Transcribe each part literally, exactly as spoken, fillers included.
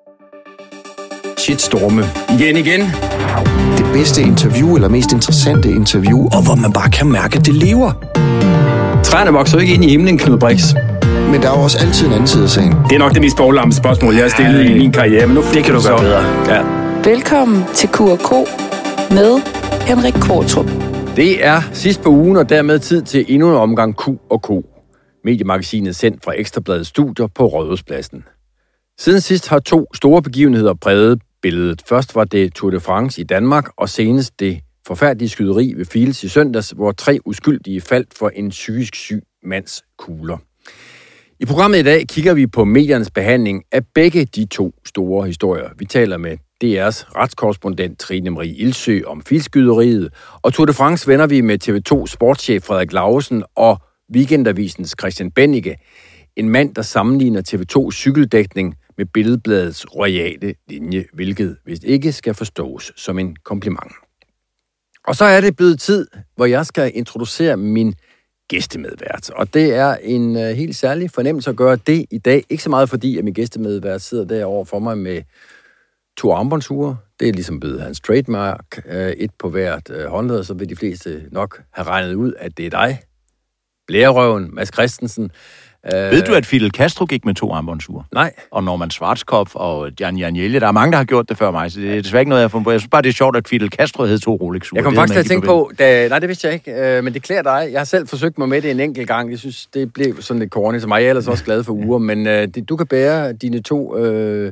Shitstorme. Igen, igen. Det bedste interview, eller mest interessante interview, Og hvor man bare kan mærke, at det lever. Træerne vokser ikke ind i himlen, Knud Brix. men der er jo også altid en anden side af sagen. Det er nok det mest boglamme spørgsmål, jeg har stillet Ej, i min karriere, men nu det kan du gøre bedre. Ja. Velkommen til Q og K med Henrik Qvortrup. Det er sidst på ugen, og dermed tid til endnu en omgang Q og K. Mediemagasinet sendt fra Ekstrabladets studier på Rådhuspladsen. Siden sidst har to store begivenheder præget billedet. Først var det Tour de France i Danmark, og senest det forfærdelige skyderi ved Field's i søndags, hvor tre uskyldige faldt for en psykisk syg mands kugler. I programmet i dag kigger vi på mediernes behandling af begge de to store historier. Vi taler med D R's retskorrespondent Trine Marie Ildsøe om Field's-skyderiet, og Tour de France vender vi med T V to sportschef Frederik Lauesen og Weekendavisens Christian Bennike, en mand, der sammenligner T V tos cykeldækning med Billedbladets royale linje, hvilket vist ikke skal forstås som en kompliment. Og så er det blevet tid, hvor jeg skal introducere min gæstemedvært. Og det er en uh, helt særlig fornemmelse at gøre det i dag. Ikke så meget fordi, at min gæstemedvært sidder derovre for mig med to armbåndsure. Det er ligesom blevet hans trademark. Uh, et på hvert uh, håndled, så vil de fleste nok have regnet ud, at det er dig. Blærerøven, Mads Christensen. Uh, Ved du, at Fidel Castro gik med to armbåndsure? Nej. Og Norman Schwarzkopf og Jan Janjelje. Der er mange, der har gjort det før mig, så det er desværre ikke noget, jeg har fundet på. Jeg synes bare, det er sjovt, at Fidel Castro havde to Rolex-ure. Jeg kom faktisk til at tænke på, da, nej, det vidste jeg ikke, øh, men det klæder dig. Jeg har selv forsøgt mig med det en enkelt gang. Jeg synes, det blev sådan lidt corny, som mig. Jeg er ellers også glad for uger, men øh, det, du kan bære dine to øh,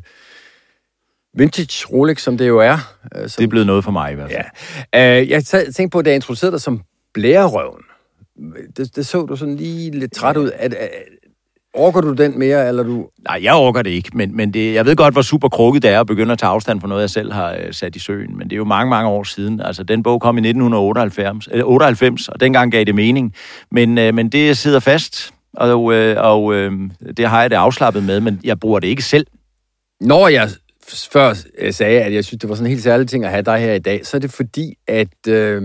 vintage Rolex, som det jo er. Øh, som, det er blevet noget for mig i hvert fald. Ja. Øh, jeg tænkte på, da jeg introducerede dig som blærerøven. Det, det så du sådan lige lidt træt ud. At, at, Orker du den mere, eller du... Nej, jeg orker det ikke, men, men det, jeg ved godt, hvor super krukket det er at begynde at tage afstand for noget, jeg selv har øh, sat i søen. Men det er jo mange, mange år siden. Altså, den bog kom i nitten otteoghalvfems, øh, otteoghalvfems, og dengang gav det mening. Men, øh, men det sidder fast, og, øh, og øh, det har jeg det afslappet med, men jeg bruger det ikke selv. Når jeg før sagde, at jeg synes, det var sådan en helt særlig ting at have dig her i dag, så er det fordi, at øh,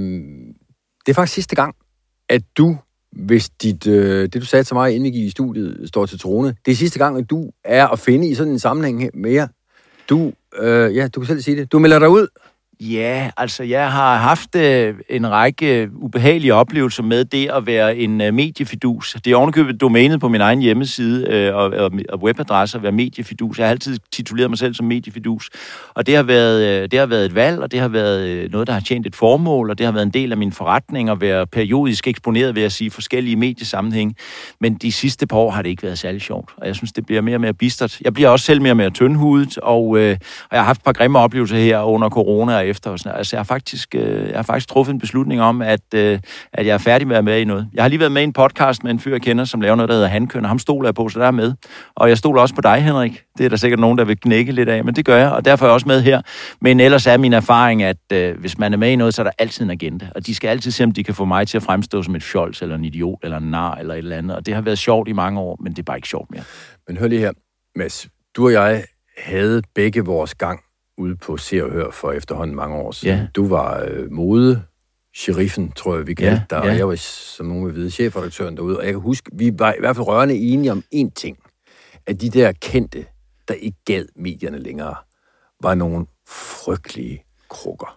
det er faktisk sidste gang, at du... Hvis dit, øh, det, du sagde til mig, inden vi gik i studiet, står til trone, det er sidste gang, at du er at finde i sådan en sammenhæng mere. Du, øh, ja, du kan selv sige det. Du melder dig ud. Ja, altså jeg har haft øh, en række ubehagelige oplevelser med det at være en øh, mediefidus. Det er ovenikøbet domænet på min egen hjemmeside øh, og, og, og webadresse at være mediefidus. Jeg har altid tituleret mig selv som mediefidus. Og det har været, øh, det har været et valg, og det har været øh, noget, der har tjent et formål, og det har været en del af min forretning at være periodisk eksponeret ved at sige forskellige mediesammenhæng. Men de sidste par år har det ikke været særlig sjovt, og jeg synes, det bliver mere og mere bistert. Jeg bliver også selv mere og mere tyndhudet, og, øh, og jeg har haft et par grimme oplevelser her under corona og efter. Og sådan. Altså, jeg har faktisk, øh, jeg har faktisk truffet en beslutning om, at, øh, at jeg er færdig med at være med i noget. Jeg har lige været med i en podcast med en fyr, jeg kender, som laver noget, der hedder Hankøn, og ham stoler jeg på, så der er med. Og jeg stoler også på dig, Henrik. Det er der sikkert nogen, der vil knække lidt af, men det gør jeg, og derfor er jeg også med her. Men ellers er min erfaring, at øh, hvis man er med i noget, så er der altid en agenda. Og de skal altid se, om de kan få mig til at fremstå som et fjols, eller en idiot, eller en nar, eller et eller andet. Og det har været sjovt i mange år, men det er bare ikke sjovt mere. Men hør lige her, Mads. Du og jeg havde begge vores gang ude på Se og Hør for efterhånden mange år siden. Ja. Du var øh, mode, sheriffen, tror jeg, vi kaldte ja, dig, ja. Og jeg var, som nogen vil vide, chefredaktøren derude, og jeg kan huske, vi var i hvert fald rørende enige om én ting, at de der kendte, der ikke gad medierne længere, var nogle frygtelige krukker.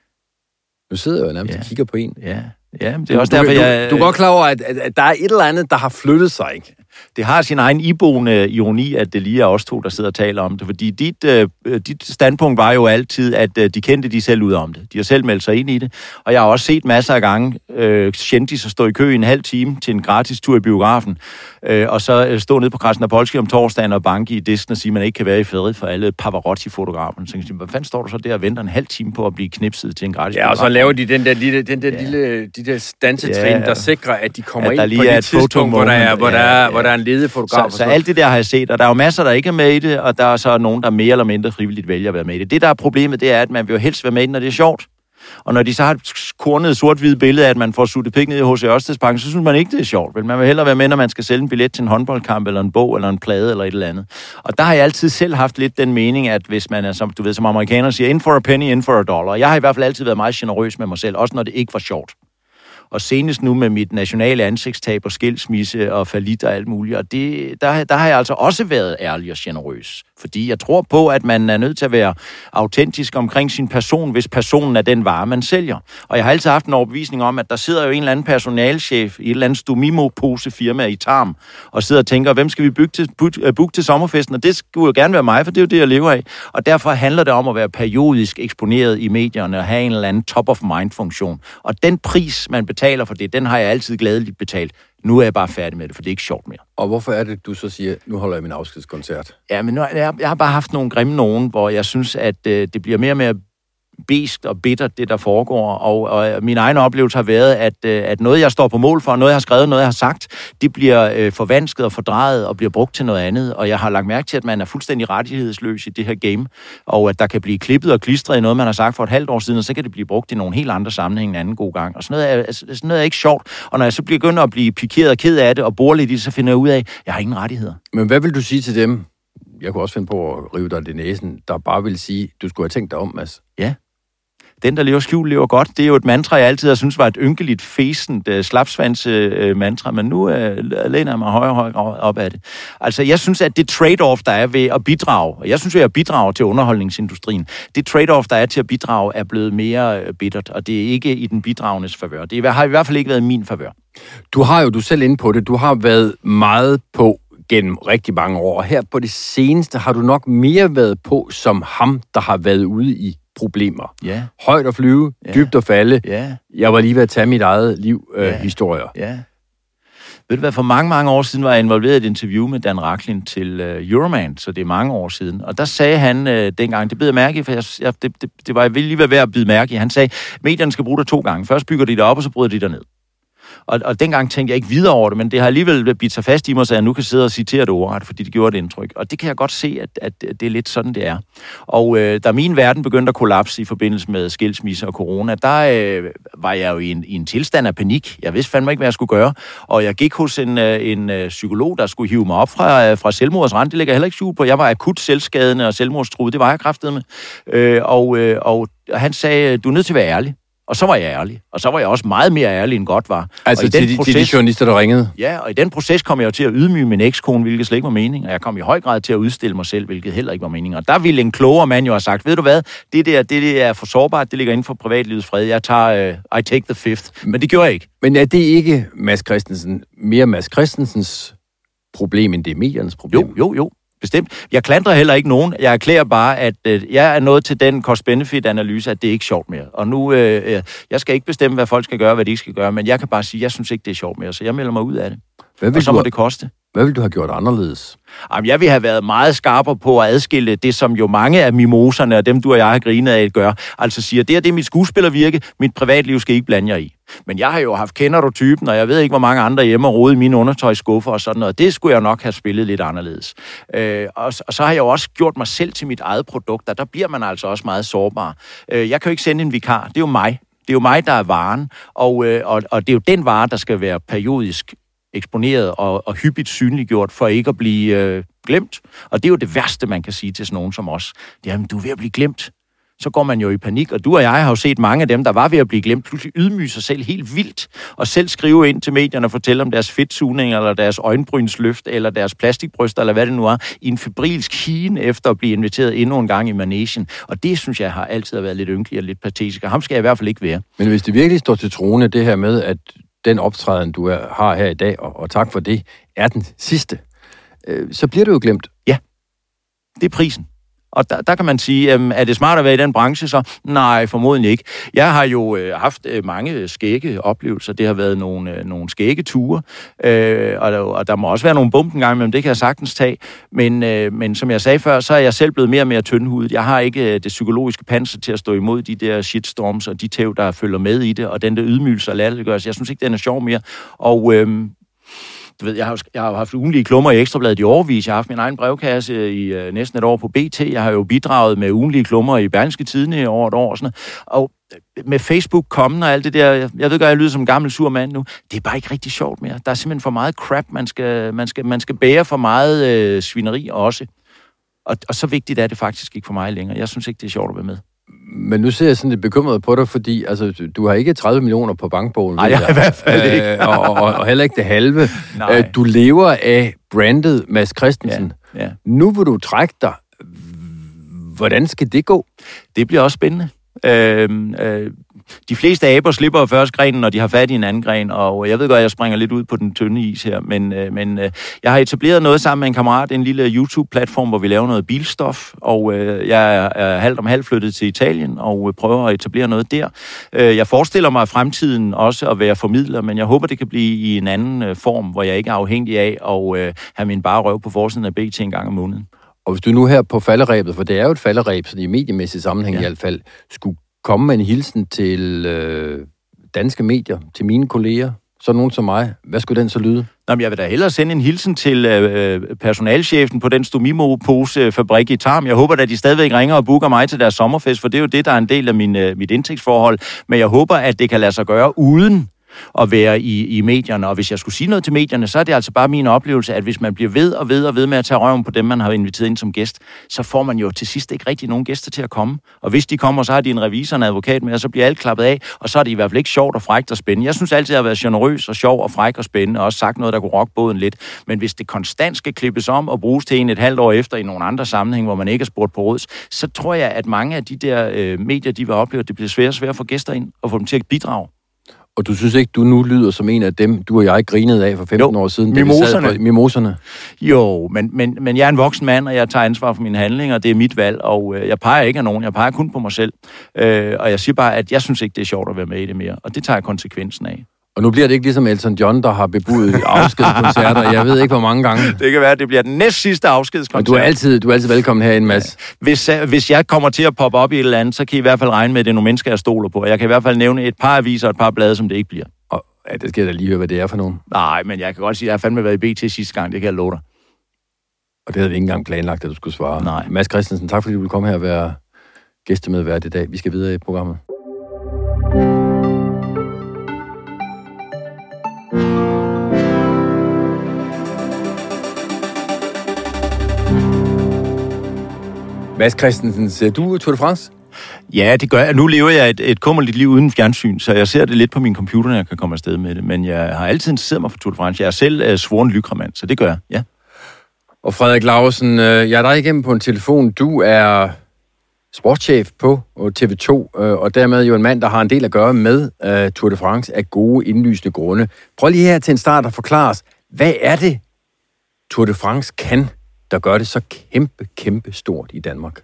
Nu sidder jeg jo nærmest ja. og kigger på en. Ja, ja det er også du, derfor, du, jeg... Du er godt klar over, at, at, at der er et eller andet, der har flyttet sig, ikke? Det har sin egen iboende ironi, at det lige er os to, der sidder og taler om det. Fordi dit, øh, dit standpunkt var jo altid, at øh, de kendte de selv ud om det. De har selv meldt sig ind i det. Og jeg har også set masser af gange øh, kendte stå i kø i en halv time til en gratis tur i biografen. Øh, og så øh, stå nede på Krasnapolski om torsdagen og banke i disken og sige, at man ikke kan være i fædre for alle Pavarotti-fotograferne. Så kan jeg sige, hvad fanden står du så der og venter en halv time på at blive knipset til en gratis biograf? Ja, og så laver de den der lille, den der ja. lille, de der dansetrin, ja, der sikrer, at de kommer at ind på det tidspunkt, hvor der er, hvor der er, ja, ja. hvor der er en ledig fotograf. Så, så alt det der har jeg set, og der er jo masser, der ikke er med i det, og der er så nogen, der mere eller mindre frivilligt vælger at være med i det. Det, der er problemet, det er, at man vil jo helst være med i det, når det er sjovt. Og når de så har et kornet sort-hvidt billede af, at man får suttet penge ned i H C Ørstedsparken, så synes man ikke, det er sjovt. Vel? Man vil hellere være med, når man skal sælge en billet til en håndboldkamp, eller en bog, eller en plade, eller et eller andet. Og der har jeg altid selv haft lidt den mening, at hvis man er, som du ved, som amerikaner siger, in for a penny, in for a dollar. Jeg har i hvert fald altid været meget generøs med mig selv, også når det ikke var sjovt. Og senest nu med mit nationale ansigtstab og skilsmisse og fallit og alt muligt. Og det, der, der har jeg altså også været ærlig og generøs. Fordi jeg tror på, at man er nødt til at være autentisk omkring sin person, hvis personen er den vare, man sælger. Og jeg har altid haft en overbevisning om, at der sidder jo en eller anden personalchef i et eller andet Stomimo-pose-firma i Tarm, og sidder og tænker, hvem skal vi booke til, booke til sommerfesten? Og det skulle jo gerne være mig, for det er jo det, jeg lever af. Og derfor handler det om at være periodisk eksponeret i medierne og have en eller anden top-of-mind-funktion. Og den pris, man betaler for det, den har jeg altid gladeligt betalt. Nu er jeg bare færdig med det, for det er ikke sjovt mere. Og hvorfor er det, du så siger, nu holder jeg min afskedskoncert? Ja, men nu, jeg, jeg har bare haft nogle grimme nogen, hvor jeg synes, at øh, det bliver mere og mere besk og bittert, det der foregår. Og, og min egen oplevelse har været, at, øh, at noget, jeg står på mål for, noget, jeg har skrevet, noget, jeg har sagt, det bliver øh, forvansket og fordrejet og bliver brugt til noget andet. Og jeg har lagt mærke til, at man er fuldstændig rettighedsløs i det her game, og at der kan blive klippet og klistret i noget, man har sagt for et halvt år siden, og så kan det blive brugt i nogle helt andre sammenhæng en anden god gang. Og sådan noget er, altså, sådan noget er ikke sjovt. Og når jeg så begynder at blive pikeret og ked af det og bore lidt i det, så finder jeg ud af, at jeg har ingen rettigheder. Men hvad vil du sige til dem? Jeg kunne også finde på at rive dig det næsen, der bare vil sige, du skulle have tænkt dig om, Mads. Ja. Den, der lever skjult, lever godt. Det er jo et mantra, jeg altid har synes var et ynkeligt, fæsent, uh, slapsvans-mantra, men nu uh, læner jeg mig højere og højere op af det. Altså, jeg synes, at det trade-off, der er ved at bidrage, og jeg synes, at jeg bidrager til underholdningsindustrien, det trade-off, der er til at bidrage, er blevet mere uh, bittert, og det er ikke i den bidragendes favør. Det har i hvert fald ikke været min favør. Du har jo, du selv inde på det, du har været meget på gennem rigtig mange år, og her på det seneste har du nok mere været på som ham, der har været ude i problemer. Ja. Højt at flyve, ja. Dybt at falde. Ja. Jeg var lige ved at tage mit eget liv øh, ja. historier. Ja. Ved du hvad, for mange, mange år siden var jeg involveret i et interview med Dan Rachlin til uh, Euroman, så det er mange år siden. Og der sagde han uh, dengang, det bed jeg mærke i, for jeg, jeg, det, det, det var jeg lige ved at bide mærke i. Han sagde, medierne skal bruge det to gange. Først bygger de det op, og så bryder de det ned. Og, og dengang tænkte jeg ikke videre over det, men det har alligevel bidt sig fast i mig, så jeg nu kan sidde og citere det ordret, fordi det gjorde et indtryk. Og det kan jeg godt se, at, at det er lidt sådan, det er. Og øh, da min verden begyndte at kollapse i forbindelse med skilsmisse og corona, der øh, var jeg jo i en, i en tilstand af panik. Jeg vidste fandme ikke, hvad jeg skulle gøre. Og jeg gik hos en, øh, en øh, psykolog, der skulle hive mig op fra, øh, fra selvmordsrand. Det ligger jeg heller ikke skjult på. Jeg var akut selvskadende og selvmordstruet. Det var jeg kraftedeme. Øh, og, øh, og han sagde, du er nødt til at være ærlig. Og så var jeg ærlig. Og så var jeg også meget mere ærlig, end godt var. Altså til, de, proces, til de journalister, der ringede? Ja, og i den proces kom jeg jo til at ydmyge min ekskone, hvilket slet ikke var mening. Og jeg kom i høj grad til at udstille mig selv, hvilket heller ikke var mening. Og der ville en klogere mand jo have sagt, ved du hvad, det der, det der er for sårbart, det ligger inden for privatlivets fred. Jeg tager, uh, I take the fifth. Men det gjorde jeg ikke. Men er det ikke Mads Christensen, mere Mads Christensens problem, end det er mediernes problem? Jo, jo, jo. Bestemt. Jeg klandrer heller ikke nogen. Jeg erklærer bare, at øh, jeg er nået til den cost-benefit-analyse, at det er ikke sjovt mere. Og nu, øh, jeg skal ikke bestemme, hvad folk skal gøre, hvad de ikke skal gøre, men jeg kan bare sige, at jeg synes ikke, det er sjovt mere, så jeg melder mig ud af det. Hvad vil og så må have, det koste. Hvad vil du have gjort anderledes? Jamen, jeg vil have været meget skarpere på at adskille det, som jo mange af mimoserne og dem, du og jeg har grinet af, gør. Altså siger, det er det er mit skuespillervirke, mit privatliv skal I ikke blande jer i. Men jeg har jo haft kender du typen, og jeg ved ikke, hvor mange andre hjemme og rode i mine undertøjsskuffer og sådan noget. Det skulle jeg nok have spillet lidt anderledes. Øh, og, og så har jeg jo også gjort mig selv til mit eget produkt, og der bliver man altså også meget sårbar. Øh, jeg kan jo ikke sende en vikar. Det er jo mig. Det er jo mig, der er varen. Og, øh, og, og det er jo den vare, der skal være periodisk eksponeret og, og hyppigt synliggjort for ikke at blive øh, glemt. Og det er jo det værste, man kan sige til sådan nogen som os. Det er, at du er ved at blive glemt. Så går man jo i panik, og du og jeg har jo set mange af dem, der var ved at blive glemt, pludselig ydmyge sig selv helt vildt, og selv skrive ind til medierne og fortælle om deres fedtsugning, eller deres øjenbrynsløft, eller deres plastikbryster, eller hvad det nu er, i en febrilsk hien efter at blive inviteret endnu en gang i managen. Og det, synes jeg, har altid været lidt ynkeligt og lidt patetisk, og ham skal jeg i hvert fald ikke være. Men hvis det virkelig står til troende, det her med, at den optræden, du er, har her i dag, og, og tak for det, er den sidste, øh, så bliver det jo glemt. Ja, det er prisen. Og der, der kan man sige, øh, er det smart at være i den branche så? Nej, formodentlig ikke. Jeg har jo øh, haft øh, mange skægge oplevelser. Det har været nogle, øh, nogle skægge ture, øh, og, der, og der må også være nogle bump en gang imellem, det kan jeg sagtens tage. Men, øh, men som jeg sagde før, så er jeg selv blevet mere og mere tyndhudet. Jeg har ikke øh, det psykologiske panser til at stå imod de der shitstorms og de tæv, der følger med i det, og den der ydmygelse og latterliggørelse. Jeg synes ikke, den er sjov mere. Og Øh, Du ved, jeg har, jeg har haft ugenlige klummer i Ekstrabladet i årevis. Jeg har haft min egen brevkasse i uh, næsten et år på B T. Jeg har jo bidraget med ugenlige klummer i Berlingske Tidende i over et år. Og, sådan og med Facebook kommende og alt det der, jeg ved godt, jeg lyder som en gammel sur mand nu, det er bare ikke rigtig sjovt mere. Der er simpelthen for meget crap, man skal, man skal, man skal bære for meget øh, svineri også. Og, og så vigtigt er det faktisk ikke for mig længere. Jeg synes ikke, det er sjovt at være med. Men nu ser jeg sådan lidt bekymret på dig, fordi altså, du har ikke tredive millioner på bankbogen. Nej, jeg har i hvert fald ikke. øh, og, og, og heller ikke det halve. Øh, du lever af brandet Mads Christensen. Ja, ja. Nu vil du trække dig Hvordan skal det gå? Det bliver også spændende. Øh, øh, de fleste aber slipper jo først grenen, når de har fat i en anden gren, og jeg ved godt, at jeg springer lidt ud på den tynde is her, men, øh, men øh, jeg har etableret noget sammen med en kammerat, en lille YouTube-platform, hvor vi laver noget bilstof, og øh, jeg er, er halvt om halvt flyttet til Italien, og øh, prøver at etablere noget der. Øh, jeg forestiller mig i fremtiden også at være formidler, men jeg håber, det kan blive i en anden øh, form, hvor jeg ikke er afhængig af at øh, have min bare røv på forsiden af B T en gang om måneden. Og hvis du nu her på falderæbet, for det er jo et falderæb, så i mediemæssig sammenhæng ja. i hvert fald, skulle komme med en hilsen til øh, danske medier, til mine kolleger, så nogen som mig, hvad skulle den så lyde? Nå, men jeg vil da hellere sende en hilsen til øh, personalchefen på den Stomimo-pose-fabrik i Tarm. Jeg håber, at de stadigvæk ringer og booker mig til deres sommerfest, for det er jo det, der er en del af min, øh, mit indtægtsforhold. Men jeg håber, at det kan lade sig gøre uden at være i, i medierne. Og hvis jeg skulle sige noget til medierne, så er det altså bare min oplevelse, at hvis man bliver ved og ved og ved med at tage røven på dem, man har inviteret ind som gæst, så får man jo til sidst ikke rigtig nogen gæster til at komme. Og hvis de kommer, så har de en revisor, en advokat med, og så bliver alt klappet af, og så er det i hvert fald ikke sjovt og frækt og spændende. Jeg synes altid, at jeg har været generøs og sjov og fræk og spændende, og også sagt noget, der kunne rocke båden lidt. Men hvis det konstant skal klippes om og bruges til en et halvt år efter i nogle andre sammenhæng, hvor man ikke er spurgt på råds, så tror jeg, at mange af de der øh, medier, de vil opleve, at det bliver svært og svært at få gæster ind og få dem til at bidrage. Og du synes ikke, du nu lyder som en af dem, du og jeg grinede af for femten jo, år siden? Mimoserne. På, mimoserne. Jo, men, men, men jeg er en voksen mand, og jeg tager ansvar for mine handlinger, det er mit valg, og øh, jeg peger ikke af nogen, jeg peger kun på mig selv. Øh, og jeg siger bare, at jeg synes ikke, det er sjovt at være med i det mere, og det tager jeg konsekvensen af. Og nu bliver det ikke ligesom Elton John, der har bebudet afskedskoncerter. Jeg ved ikke, hvor mange gange. Det kan være, at det bliver den næst sidste afskedskoncert. Og du er altid, du er altid velkommen her, en masse. Ja. Hvis, hvis jeg kommer til at poppe op i et eller andet, så kan I i hvert fald regne med, at det er nogle mennesker, jeg stoler på. Jeg kan i hvert fald nævne et par aviser og et par blade, som det ikke bliver. Og ja, det skal jeg da lige høre, hvad det er for nogen. Nej, men jeg kan godt sige, at jeg har fandme været i B T sidste gang, det kan jeg love dig. Og det havde vi ikke engang planlagt, at du skulle svare. Nej. Mads Christensen, tak fordi du ville komme her og være gæstemedvært i dag. Vi skal videre i programmet. Mads Christensen, ser du Tour de France? Ja, det gør jeg. Nu lever jeg et, et kummerligt liv uden fjernsyn, så jeg ser det lidt på min computer, når jeg kan komme afsted med det. Men jeg har altid interesseret mig for Tour de France. Jeg er selv uh, svoren lykremand, så det gør jeg, ja. Og Frederik Lauesen, jeg er dig igennem på en telefon. Du er sportschef på T V to, og dermed jo en mand, der har en del at gøre med uh, Tour de France af gode, indlysende grunde. Prøv lige her til en start at forklare os, hvad er det, Tour de France kan, der gør det så kæmpe, kæmpe stort i Danmark?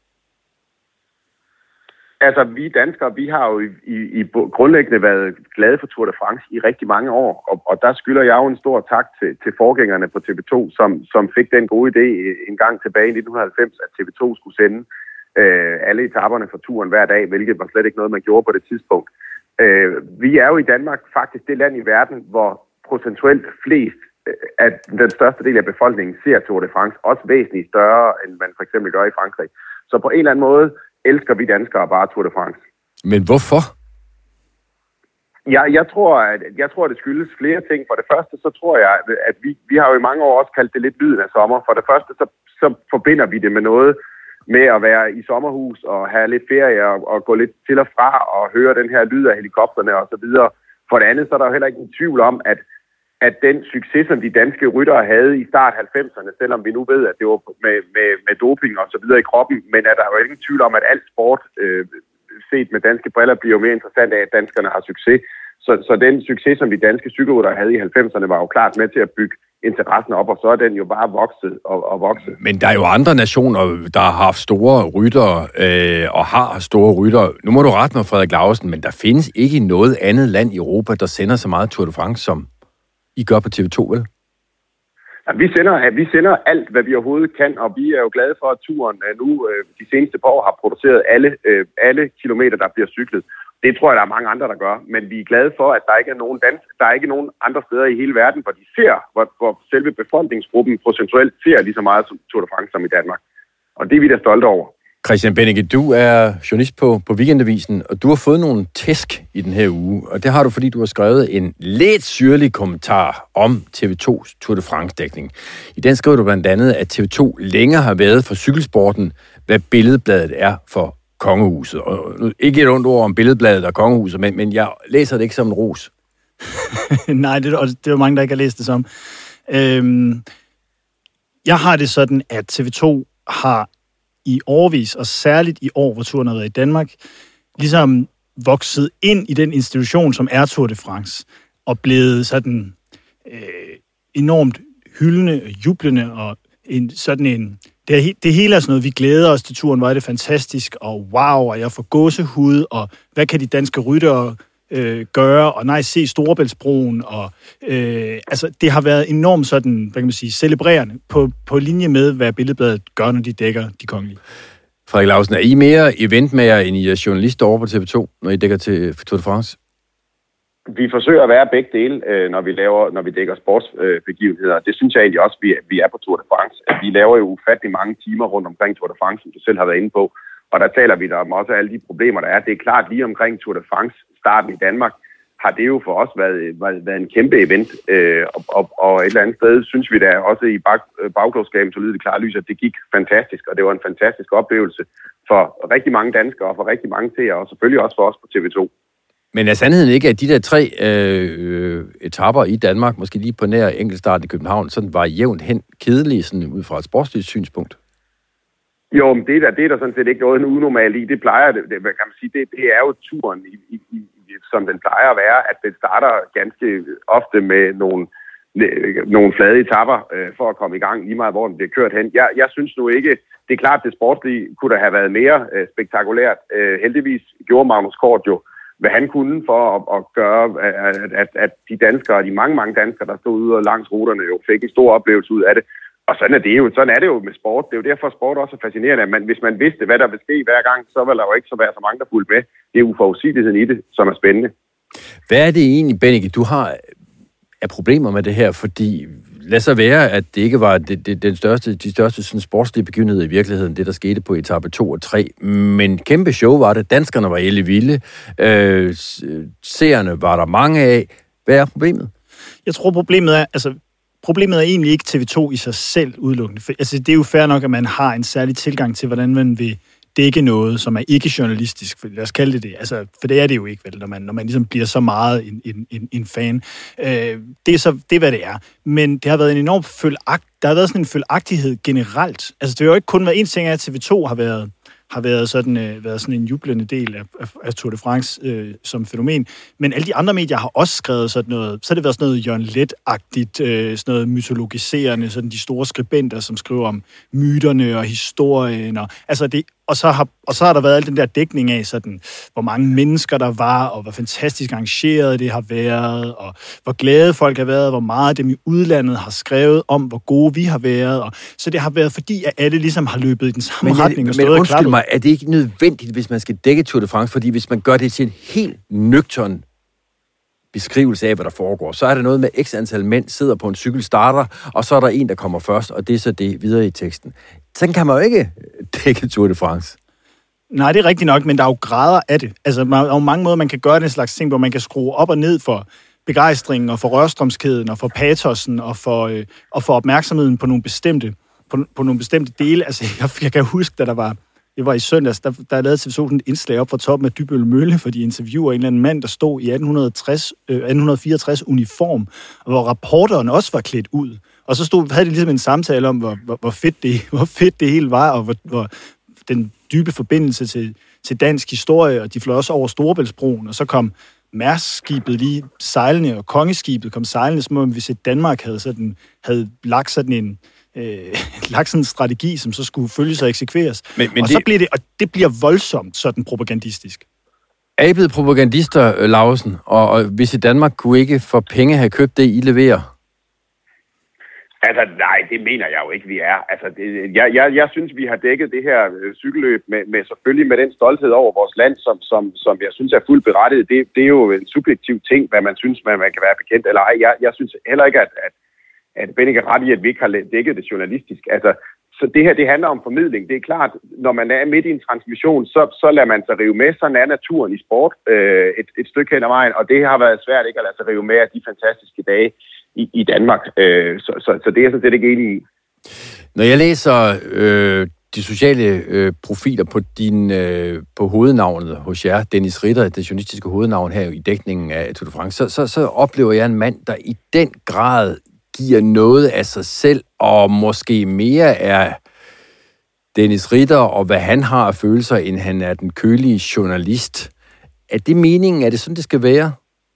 Altså, vi danskere, vi har jo i, i, i grundlæggende været glade for Tour de France i rigtig mange år, og, og der skylder jeg jo en stor tak til, til forgængerne på T V to, som, som fik den gode idé en gang tilbage i nitten halvfems, at T V to skulle sende øh, alle etaperne for turen hver dag, hvilket var slet ikke noget, man gjorde på det tidspunkt. Øh, vi er jo i Danmark faktisk det land i verden, hvor procentuelt flest, øh, at den største del af befolkningen ser Tour de France, også væsentligt større, end man for eksempel gør i Frankrig. Så på en eller anden måde elsker vi danskere bare Tour de France. Men hvorfor? Ja, jeg tror, at jeg tror, at det skyldes flere ting. For det første, så tror jeg, at vi, vi har jo i mange år også kaldt det lidt lyden af sommer. For det første, så, så forbinder vi det med noget med at være i sommerhus og have lidt ferie og, og gå lidt til og fra og høre den her lyd af helikopterne og så videre. For det andet, så er der jo heller ikke en tvivl om, at at den succes, som de danske ryttere havde i start halvfemserne, selvom vi nu ved, at det var med, med, med doping og så videre i kroppen, men at der er jo ikke tvivl om, at alt sport øh, set med danske briller bliver jo mere interessant af, at danskerne har succes. Så, så den succes, som de danske cykelryttere havde i halvfemserne, var jo klart med til at bygge interessen op, og så er den jo bare vokset og, og vokset. Men der er jo andre nationer, der har haft store ryttere øh, og har store ryttere. Nu må du rette mig, Frederik Lauesen, men der findes ikke noget andet land i Europa, der sender så meget Tour de France som I gør på T V to, vel? Ja, vi, sender, vi sender alt, hvad vi overhovedet kan, og vi er jo glade for, at turen nu de seneste par år har produceret alle, alle kilometer, der bliver cyklet. Det tror jeg, der er mange andre, der gør. Men vi er glade for, at der ikke er nogen, dans, der er ikke nogen andre steder i hele verden, hvor de ser, hvor, hvor selve befolkningsgruppen procentuelt ser lige så meget som Tour de France som i Danmark. Og det er vi da stolte over. Christian Bennike, du er journalist på, på Weekendavisen, og du har fået nogle tæsk i den her uge, og det har du, fordi du har skrevet en lidt syrlig kommentar om T V tos Tour de France-dækning. I den skriver du blandt andet, at T V to længere har været for cykelsporten, hvad Billedbladet er for kongehuset. Og nu, ikke et ondt ord om Billedbladet og kongehuset, men, men jeg læser det ikke som en ros. Nej, det er, det er jo mange, der ikke har læst det som. Øhm, jeg har det sådan, at T V to har i årevis, og særligt i år, hvor turen har været i Danmark, ligesom vokset ind i den institution, som er Tour de France, og blevet sådan øh, enormt hyldende og jublende, og en, sådan en... Det, er, det hele er sådan noget, vi glæder os til turen, hvor er det fantastisk, og wow, og jeg får gåsehud, og hvad kan de danske ryttere øh, gøre, og nej, se Storebæltsbroen, og øh, altså, det har været enormt sådan, hvad kan man sige, celebrerende, på, på linje med, hvad Billedbladet gør, når de dækker de kongelige. Frederik Lausen, er I mere eventmager, end I er journalister over på T V to, når I dækker til Tour de France? Vi forsøger at være begge dele, når vi laver, når vi dækker sportsbegivenheder. Det synes jeg egentlig også, vi er på Tour de France. Vi laver jo ufattelig mange timer rundt omkring Tour de France, som du selv har været inde på. Og der taler vi der om også alle de problemer, der er. Det er klart, lige omkring Tour de France starten i Danmark, har det jo for os været, været, været en kæmpe event. Og, og, og et eller andet sted synes vi da også i bag, bagklogskaben, så lyder det klart lys, at det gik fantastisk. Og det var en fantastisk oplevelse for rigtig mange danskere og for rigtig mange seere, og selvfølgelig også for os på T V to. Men er sandheden ikke, at de der tre øh, etaper i Danmark, måske lige på nær enkeltstarten i København, sådan var jævnt hen kedelige, sådan ud fra et sportsligt synspunkt? Jo, men det er, der, det er der sådan set ikke noget unormalt i. Det plejer, det, det, kan man sige, det, det er jo turen, i, i, i, som den plejer at være, at den starter ganske ofte med nogle, nogle flade etaper øh, for at komme i gang, lige meget hvor den bliver kørt hen. Jeg, jeg synes nu ikke, det er klart, det sportslige kunne der have været mere øh, spektakulært. Øh, heldigvis gjorde Magnus Kort jo, hvad han kunne for at, at gøre, at, at, at de danskere, de mange, mange danskere, der stod ude og langs ruterne, jo fik en stor oplevelse ud af det. Og sådan er det jo, sådan er det jo med sport. Det er jo derfor, sport også er fascinerende, at man, hvis man vidste, hvad der vil ske hver gang, så vil der jo ikke så være så mange, der fulgte med. Det er uforudsigeligheden i det, som er spændende. Hvad er det egentlig, Benike, du har af problemer med det her? Fordi lad så være, at det ikke var det, det, den største, de største sådan, sportslige begivenheder i virkeligheden, det der skete på etape to og tre. Men kæmpe show var det. Danskerne var ellevilde. Øh, seerne var der mange af. Hvad er problemet? Jeg tror, problemet er, altså, problemet er egentlig ikke T V to i sig selv udelukkende. For, altså, det er jo fair nok, at man har en særlig tilgang til, hvordan man vil dække noget, som er ikke journalistisk, for lad os kalde det det. Altså, for det er det jo ikke, vel, når man, når man ligesom bliver så meget en, en, en, en fan. Øh, det, er så, det er, hvad det er. Men det har været en enorm følagt, der har været sådan en følagtighed generelt. Altså, det har jo ikke kun været en ting af, at T V to har været har været sådan, øh, været sådan en jublende del af, af, af Tour de France øh, som fænomen. Men alle de andre medier har også skrevet sådan noget, så har det været sådan noget Jørgen Leth-agtigt, øh, sådan noget mytologiserende, sådan de store skribenter, som skriver om myterne og historien. Og, altså det, og, så har, og så har der været al den der dækning af, sådan, hvor mange mennesker der var, og hvor fantastisk arrangeret det har været, og hvor glade folk har været, hvor meget dem i udlandet har skrevet om, hvor gode vi har været. Og, så det har været fordi, at alle ligesom har løbet i den samme men, retning. Og men undskyld mig, er det ikke nødvendigt, hvis man skal dække Tour de France? Fordi hvis man gør det til en helt nøgtern beskrivelse af, hvad der foregår, så er der noget med x antal mænd sidder på en cykel, starter, og så er der en, der kommer først, og det er så det videre i teksten. Sådan kan man jo ikke dække Tour de France. Nej, det er rigtigt nok, men der er jo grader af det. Altså, der er jo mange måder, man kan gøre den slags ting, hvor man kan skrue op og ned for begejstringen, og for rørstrømskæden, og for patosen, og for, øh, og for opmærksomheden på nogle bestemte, på, på nogle bestemte dele. Altså, jeg, jeg kan huske, da der var Det var i søndags, der, der lavede T V to et indslag op fra toppen af Dybbøl Mølle, for de interviewer en eller anden mand, der stod i atten tres, øh, atten fireogtres uniform, hvor rapporteren også var klædt ud. Og så stod, havde de ligesom en samtale om, hvor, hvor, hvor, fedt, det, hvor fedt det hele var, og hvor, hvor den dybe forbindelse til, til dansk historie, og de fløj også over Storebæltsbroen, og så kom Mærsk-skibet lige sejlende, og kongeskibet kom sejlende, som om hvis et Danmark havde, sådan, havde lagt sådan en Øh, lagt sådan en strategi, som så skulle følges og eksekveres. Men, men og, det, så bliver det, og det bliver voldsomt sådan propagandistisk. Er I blevet propagandister, Lausen? Og, og hvis i Danmark kunne ikke for penge have købt det, I leverer? Altså, nej, det mener jeg jo ikke, vi er. Altså, det, jeg, jeg, jeg synes, vi har dækket det her øh, cykelløb med, med selvfølgelig med den stolthed over vores land, som, som, som jeg synes er fuldt berettiget. Det, det er jo en subjektiv ting, hvad man synes, man, man kan være bekendt eller ej. Jeg, jeg synes heller ikke, at, at at Benike er ret i, at vi ikke har dækket det journalistisk. Altså, så det her, det handler om formidling. Det er klart, når man er midt i en transmission, så, så lader man sig rive med. Sådan er naturen i sport øh, et, et stykke hen ad vejen, og det har været svært ikke at lade sig rive med af de fantastiske dage i, i Danmark. Øh, så, så, så det er jeg sådan set ikke enig i. Når jeg læser øh, de sociale øh, profiler på, din, øh, på hovednavnet hos jer, Dennis Ritter, det journalistiske hovednavn her i dækningen af Tour de France, så, så, så oplever jeg en mand, der i den grad giver noget af sig selv, og måske mere er Dennis Ritter, og hvad han har af følelser, end han er den kølige journalist. Er det meningen? Er det sådan, det skal være?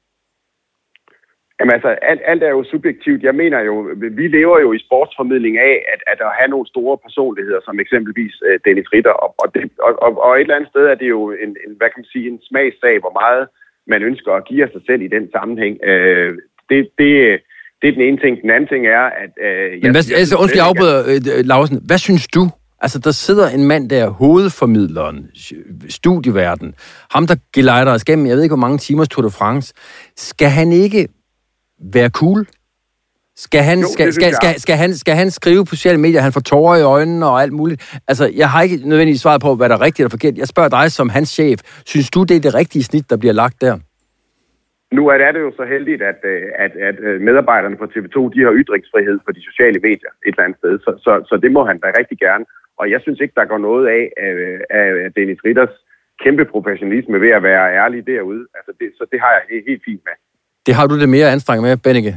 Jamen altså, alt, alt er jo subjektivt. Jeg mener jo, vi lever jo i sportsformidling af, at, at at have nogle store personligheder, som eksempelvis uh, Dennis Ritter. Og, og, det, og, og et eller andet sted er det jo en, en, hvad kan man sige, en smagssag, hvor meget man ønsker at give af sig selv i den sammenhæng. Uh, det, det, det er den ene ting. Den anden ting er, at... Uh, Men hvad, jeg, altså, undskyld, jeg afbryder, uh, Lausen. Hvad synes du? Altså, der sidder en mand der, hovedformidleren, studieverden, ham, der gelejder os gennem, jeg ved ikke, hvor mange timers Tour de France. Skal han ikke være cool? Skal han, jo, skal, skal, skal, skal, han, skal han skrive på sociale medier, han får tårer i øjnene og alt muligt? Altså, jeg har ikke nødvendigvis svaret på, hvad der er rigtigt eller forkert. Jeg spørger dig som hans chef. Synes du, det er det rigtige snit, der bliver lagt der? Nu er det jo så heldigt, at, at, at medarbejderne på T V to, de har ytringsfrihed på de sociale medier et eller andet sted. Så, så, så det må han da rigtig gerne. Og jeg synes ikke, der går noget af, af, af Dennis Ritters kæmpe professionalisme ved at være ærlig derude. Altså det, så det har jeg helt, helt fint med. Det har du det mere anstrengt med, Bennike?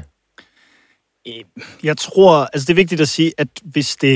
Jeg tror, altså det er vigtigt at sige, at hvis det...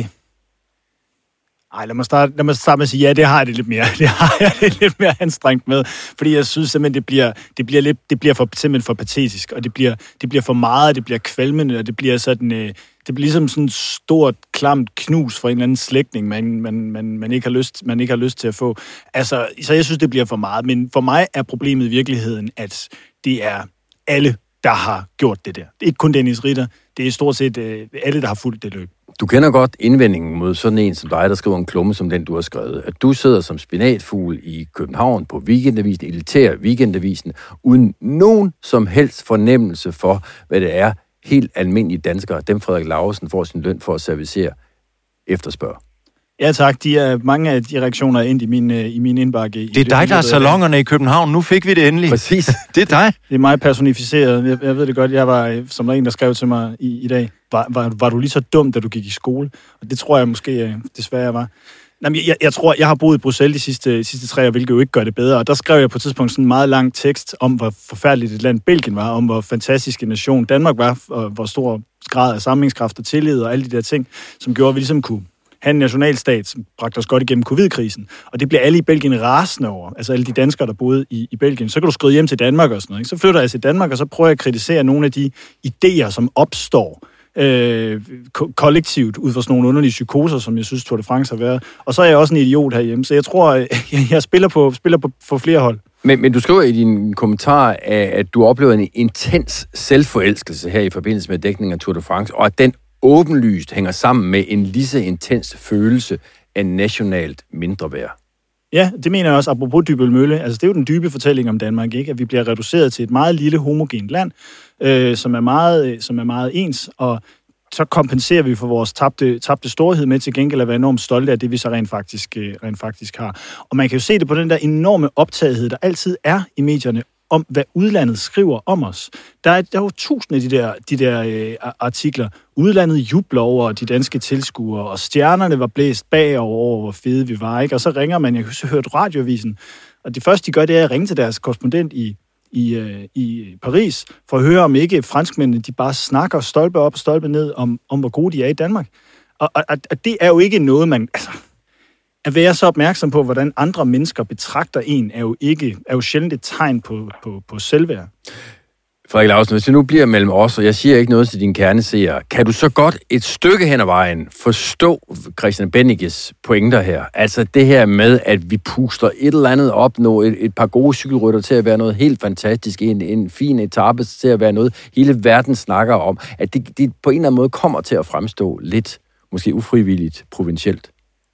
Ej, lad mig, starte, lad mig starte med at sige, ja, det har jeg det lidt mere. Det har jeg det lidt mere anstrengt med, fordi jeg synes simpelthen, det bliver, det bliver, lidt, det bliver for, simpelthen for patetisk, og det bliver, det bliver for meget, det bliver kvalmende, og det bliver sådan... Øh, det bliver ligesom sådan et stort, klamt knus for en eller anden slægtning, man, man, man, man, ikke har lyst, man ikke har lyst til at få. Altså, så jeg synes, det bliver for meget, men for mig er problemet i virkeligheden, at det er alle, der har gjort det der. Det er ikke kun Dennis Ritter, det er stort set øh, alle, der har fulgt det løb. Du kender godt indvendingen mod sådan en som dig, der skriver en klumme som den, du har skrevet. At du sidder som spinatfugl i København på Weekendavisen, elitær Weekendavisen, uden nogen som helst fornemmelse for, hvad det er, helt almindelige danskere, dem Frederik Lausen får sin løn for at servicere, efterspørger. Ja tak, de er, mange af de reaktioner er ind i min, i min indbakke. Det er dig, der er salongerne i København. Nu fik vi det endelig. Præcis. Det er dig. Det er mig personificeret. Jeg, jeg ved det godt, jeg var, som der en, der skrev til mig i, i dag, var, var, var du lige så dum, da du gik i skole? Og det tror jeg måske desværre jeg var. Jamen, jeg, jeg tror, jeg har boet i Bruxelles de sidste, sidste tre år, hvilket jo ikke gør det bedre. Og der skrev jeg på et tidspunkt sådan en meget lang tekst om, hvor forfærdeligt et land Belgien var, om hvor fantastisk en nation Danmark var, og hvor stor grad af sammenhængskraft og tillid og alle de der ting, som gjorde, at vi ligesom kunne have en nationalstat, som bragte os godt igennem covid-krisen. Og det bliver alle i Belgien rasende over. Altså alle de danskere, der boede i, i Belgien. Så kan du skrive hjem til Danmark og sådan noget. Ikke? Så flytter jeg til Danmark, og så prøver jeg at kritisere nogle af de idéer, som opstår Øh, ko- kollektivt ud fra sådan nogle underlige psykoser, som jeg synes Tour de France har været. Og så er jeg også en idiot herhjemme, så jeg tror, jeg, jeg spiller på spiller på for flere hold. Men, men du skriver i din kommentar, at du oplever en intens selvforelskelse her i forbindelse med dækningen af Tour de France, og at den åbenlyst hænger sammen med en lige så intens følelse af nationalt mindreværd. Ja, det mener jeg også, apropos Dybbøl Mølle. Altså, det er jo den dybe fortælling om Danmark, ikke? At vi bliver reduceret til et meget lille homogent land, øh, som, er meget, som er meget ens, og så kompenserer vi for vores tabte, tabte storhed med til gengæld at være enormt stolte af det, vi så rent faktisk, rent faktisk har. Og man kan jo se det på den der enorme optagethed, der altid er i medierne, om hvad udlandet skriver om os. Der er, der er jo tusind af de der, de der øh, artikler. Udlandet jubler over de danske tilskuere, og stjernerne var blæst bagover over, hvor fede vi var. Ikke? Og så ringer man, jeg har så hørt radioavisen, og det første, de gør, det er at ringe til deres korrespondent i, i, øh, i Paris, for at høre, om ikke franskmændene, de bare snakker stolpe op og stolpe ned, om, om hvor gode de er i Danmark. Og, og, og det er jo ikke noget, man... Altså, at være så opmærksom på, hvordan andre mennesker betragter en, er jo, ikke, er jo sjældent et tegn på, på, på selvværd. Frederik Lausen, hvis vi nu bliver mellem os, og jeg siger ikke noget til dine kerneseere, kan du så godt et stykke hen ad vejen forstå Christian Bennikes pointer her? Altså det her med, at vi puster et eller andet op, nå et, et par gode cykelrytter til at være noget helt fantastisk, en, en fin etape til at være noget, hele verden snakker om, at det, det på en eller anden måde kommer til at fremstå lidt, måske ufrivilligt, provincielt.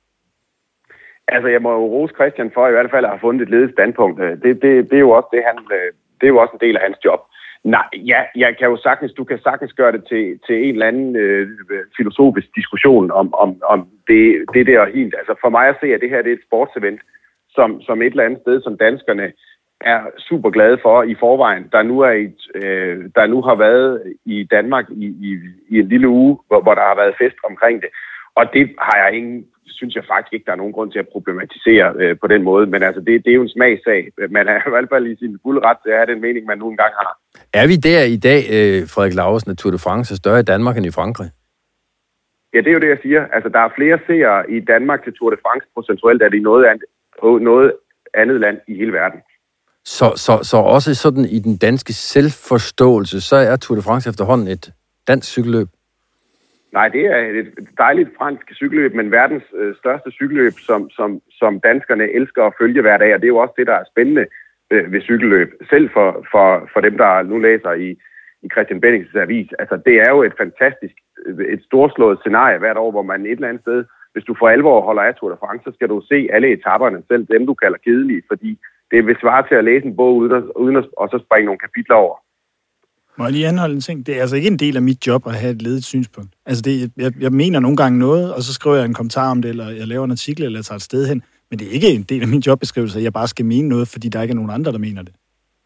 Altså, jeg må jo rose Christian for i hvert fald at have fundet et ledet standpunkt. Det, det, det er jo også det, han, det er jo også en del af hans job. Nej, ja, jeg kan jo sagtens, du kan sagtens gøre det til, til en eller anden øh, filosofisk diskussion om, om, om det, det der helt. Altså, for mig at se, at det her det er et sportsevent, som, som et eller andet sted, som danskerne er super glade for i forvejen, der nu, er et, øh, der nu har været i Danmark i, i, i en lille uge, hvor, hvor der har været fest omkring det. Og det har jeg ingen... synes jeg faktisk ikke, der er nogen grund til at problematisere øh, på den måde. Men altså, det, det er jo en smagssag. Man er i hvert fald i sin fulde ret til at have den mening, man nu engang har. Er vi der i dag, øh, Frederik Lausen, at Tour de France er større i Danmark end i Frankrig? Ja, det er jo det, jeg siger. Altså, der er flere seere i Danmark til Tour de France procentuelt, er det i noget andet, noget andet land i hele verden. Så, så, så også sådan i den danske selvforståelse, så er Tour de France efterhånden et dansk cykelløb? Nej, det er et dejligt fransk cykelløb, men verdens øh, største cykelløb, som, som, som danskerne elsker at følge hver dag, og det er jo også det, der er spændende øh, ved cykelløb. Selv for, for, for dem, der nu læser i, i Christian Bennings avis. Altså, det er jo et fantastisk, et storslået scenarie hvert år, hvor man et eller andet sted, hvis du for alvor holder af Tour de France, så skal du se alle etaperne, selv dem, du kalder kedelige, fordi det vil svare til at læse en bog uden at, uden at, og så springe nogle kapitler over. Må jeg lige anholde en ting? Det er altså ikke en del af mit job at have et ledet synspunkt. Altså, det, jeg, jeg mener nogle gange noget, og så skriver jeg en kommentar om det, eller jeg laver en artikel, eller jeg tager et sted hen. Men det er ikke en del af min jobbeskrivelse, at jeg bare skal mene noget, fordi der ikke er nogen andre, der mener det.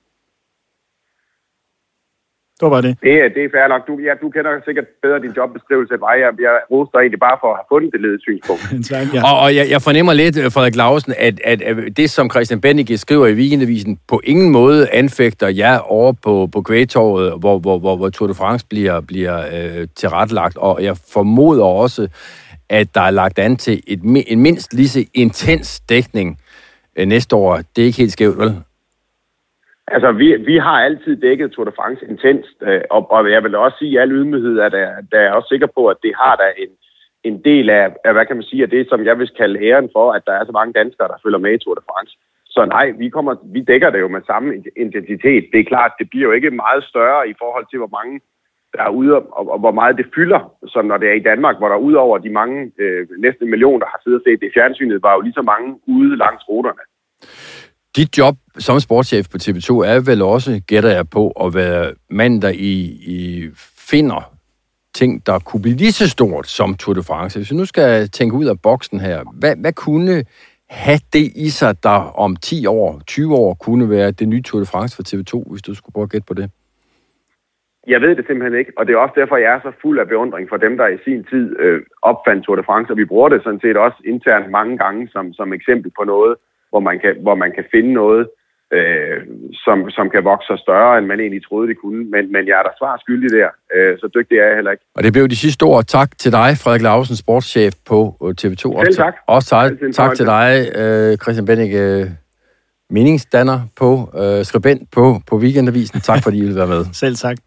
Det var bare det. Det er, det er fair nok. Du, ja, du kender sikkert bedre din jobbeskrivelse end mig. Jeg, jeg roster egentlig bare for at have fundet det ledet synspunkt. tak, ja. Og, og jeg, jeg fornemmer lidt, Frederik Lausen, at, at, at det, som Christian Bennike skriver i Weekendavisen, på ingen måde anfægter jeg over på, på Kvægtorvet, hvor, hvor, hvor, hvor Tour de France bliver, bliver øh, tilrettelagt. Og jeg formoder også, at der er lagt an til et, en mindst lige så intens dækning øh, næste år. Det er ikke helt skævt, vel? Altså, vi, vi har altid dækket Tour de France intenst, øh, og, og jeg vil også sige i al ydmyghed, at jeg, der er også sikker på, at det har der en, en del af, af, hvad kan man sige, af det, som jeg vil kalde æren for, at der er så mange danskere, der følger med i Tour de France. Så nej, vi, kommer, vi dækker det jo med samme intensitet. Det er klart, det bliver jo ikke meget større i forhold til, hvor mange der er ude, og, og hvor meget det fylder, som når det er i Danmark, hvor der udover de mange, øh, næsten en million, der har siddet og set det i fjernsynet, var jo lige så mange ude langs ruterne. Dit job som sportschef på T V to er vel også, gætter jeg på, at være mand, der i, i finder ting, der kunne blive lige så stort som Tour de France. Hvis vi nu skal tænke ud af boksen her, hvad, hvad kunne have det i sig, der om ti år, tyve år, kunne være det nye Tour de France for T V to, hvis du skulle prøve at gætte på det? Jeg ved det simpelthen ikke, og det er også derfor, jeg er så fuld af beundring for dem, der i sin tid øh, opfandt Tour de France, og vi bruger det sådan set også internt mange gange som, som eksempel på noget, hvor man kan, hvor man kan finde noget, øh, som, som kan vokse så større, end man egentlig troede, det kunne. Men, men jeg er der svar skyldig der, øh, så dygtig er jeg heller ikke. Og det blev de sidste ord. Tak til dig, Frederik Lausen, sportschef på T V to. Selv tak. Også tak, tak til dig, øh, Christian Bennike, meningsdanner på, øh, skribent på, på Weekendavisen. Tak, fordi I ville være med. Selv tak.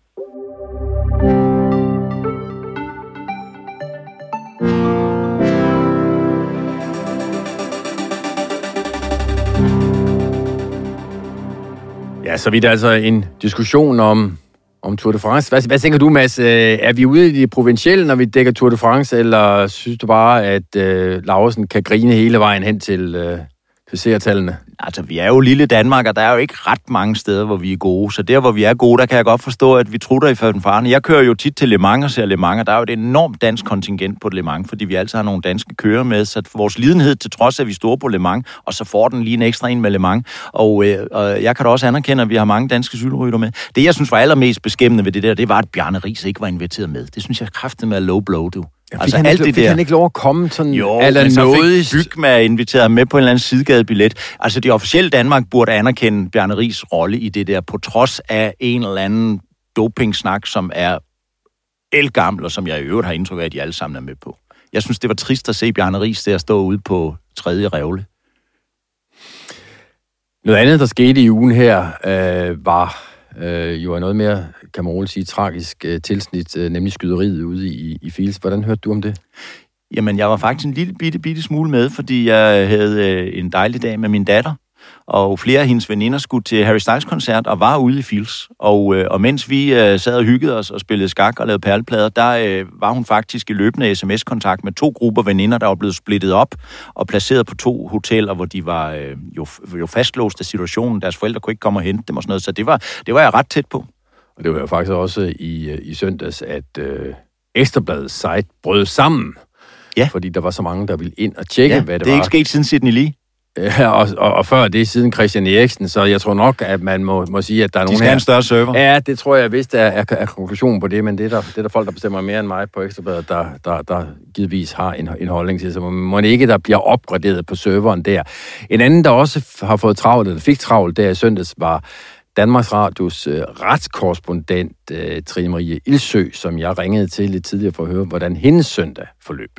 Ja, så vidt altså en diskussion om, om Tour de France. Hvad, hvad tænker du, Mads? Er vi ude i det provincielle, når vi dækker Tour de France, eller synes du bare, at øh, Lausen kan grine hele vejen hen til, øh, til seertallene? Altså, vi er jo lille Danmark, og der er jo ikke ret mange steder, hvor vi er gode. Så der, hvor vi er gode, der kan jeg godt forstå, at vi trutter i fanfaren. Jeg kører jo tit til Le Mans og ser Le Mans, og der er jo et enormt dansk kontingent på Le Mans, fordi vi altid har nogle danske kører med. Så vores lidenhed, til trods af, at vi står på Le Mans, og så får den lige en ekstra en med Le Mans. Og, øh, og jeg kan da også anerkende, at vi har mange danske cykelrytter med. Det, jeg synes var allermest beskæmmende ved det der, det var, at Bjarne Riis ikke var inviteret med. Det synes jeg kraftedeme er low blow, du. Ja, altså, han, alt ikke, det der... han ikke lov at komme sådan... Jo, men så fik Bygma inviteret med på en eller anden sidegadebillet. Altså, det officielle Danmark burde anerkende Bjarne Riis' rolle i det der, på trods af en eller anden dopingsnak, som er elgammel, og som jeg i øvrigt har indtryk af, at de alle sammen er med på. Jeg synes, det var trist at se Bjarne Riis der stå ude på tredje revle. Noget andet, der skete i ugen her, øh, var øh, jo noget mere, kan man roligt sige, tragisk øh, tilsnit, øh, nemlig skyderiet ude i, i Fils. Hvordan hørte du om det? Jamen, jeg var faktisk en lille bitte, bitte smule med, fordi jeg havde øh, en dejlig dag med min datter, og flere af hendes veninder skulle til Harry Styles-koncert og var ude i Fils. Og, øh, og mens vi øh, sad og hyggede os og spillede skak og lavede perleplader, der øh, var hun faktisk i løbende sms-kontakt med to grupper veninder, der var blevet splittet op og placeret på to hoteller, hvor de var øh, jo, jo fastlåst af situationen. Deres forældre kunne ikke komme og hente dem og sådan noget, så det var, det var jeg ret tæt på. Og det var jo faktisk også i, i søndags, at øh, Ekstrabladets site brød sammen. Ja. Fordi der var så mange, der ville ind og tjekke, ja, hvad det, det var. Det er ikke sket siden Sydney Lee. Ja, og, og, og før det siden Christian Eriksen, så jeg tror nok, at man må, må sige, at der er nogen her... De skal have en større server. Ja, det tror jeg vist er, er, er konklusionen på det, men det er, der, det er der folk, der bestemmer mere end mig på Ekstrabladet, der, der, der givetvis har en, en holdning til, så må ikke, der bliver opgraderet på serveren der. En anden, der også har fået travlt, eller fik travlt der i søndags, var Danmarks Radios øh, retskorrespondent, øh, Trine Marie Ilsø, som jeg ringede til lidt tidligere for at høre, hvordan hendes søndag forløb.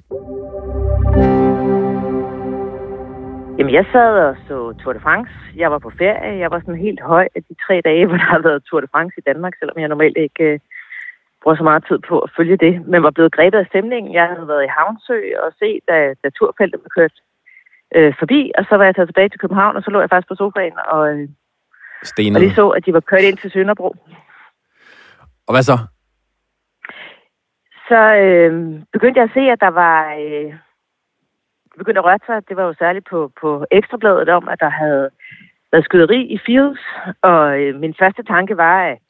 Jamen, jeg sad og så Tour de France. Jeg var på ferie. Jeg var sådan helt høj af de tre dage, hvor der har været Tour de France i Danmark, selvom jeg normalt ikke øh, bruger så meget tid på at følge det. Men var blevet grebet af stemningen. Jeg havde været i Havnsø og set, da, da turfeltet var kørt øh, forbi. Og så var jeg taget tilbage til København, og så lå jeg faktisk på sofaen og, øh, og lige så, at de var kørt ind til Sønderbro. Og hvad så? Så øh, begyndte jeg at se, at der var... Øh, begyndte at røre sig. Det var jo særligt på, på Ekstrabladet om, at der havde været skyderi i Fields. Og øh, min første tanke var, at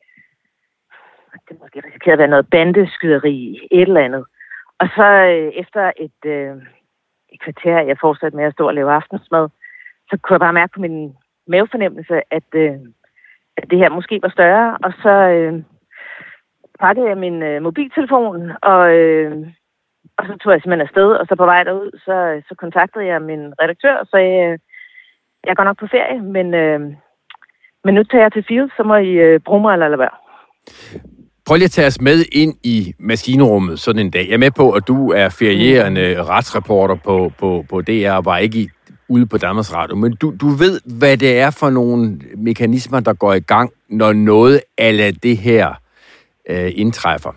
det måske risikerede at være noget bandeskyderi, et eller andet. Og så øh, efter et, øh, et kvarter, jeg fortsatte med at stå og lave aftensmad, så kunne jeg bare mærke på min mavefornemmelse, at, øh, at det her måske var større. Og så øh, pakkede jeg min øh, mobiltelefon, og... Øh, Og så tog jeg simpelthen afsted, og så på vej derud, så, så kontaktede jeg min redaktør og sagde, jeg går nok på ferie, men, øh, men nu tager jeg til Fields, så må I øh, bruge mig eller lade være. Prøv lige at tage os med ind i maskinrummet sådan en dag. Jeg er med på, at du er ferierende mm. retsreporter på, på, på D R, og var ikke i, ude på Danmarks Radio, men du, du ved, hvad det er for nogle mekanismer, der går i gang, når noget af det her øh, indtræffer.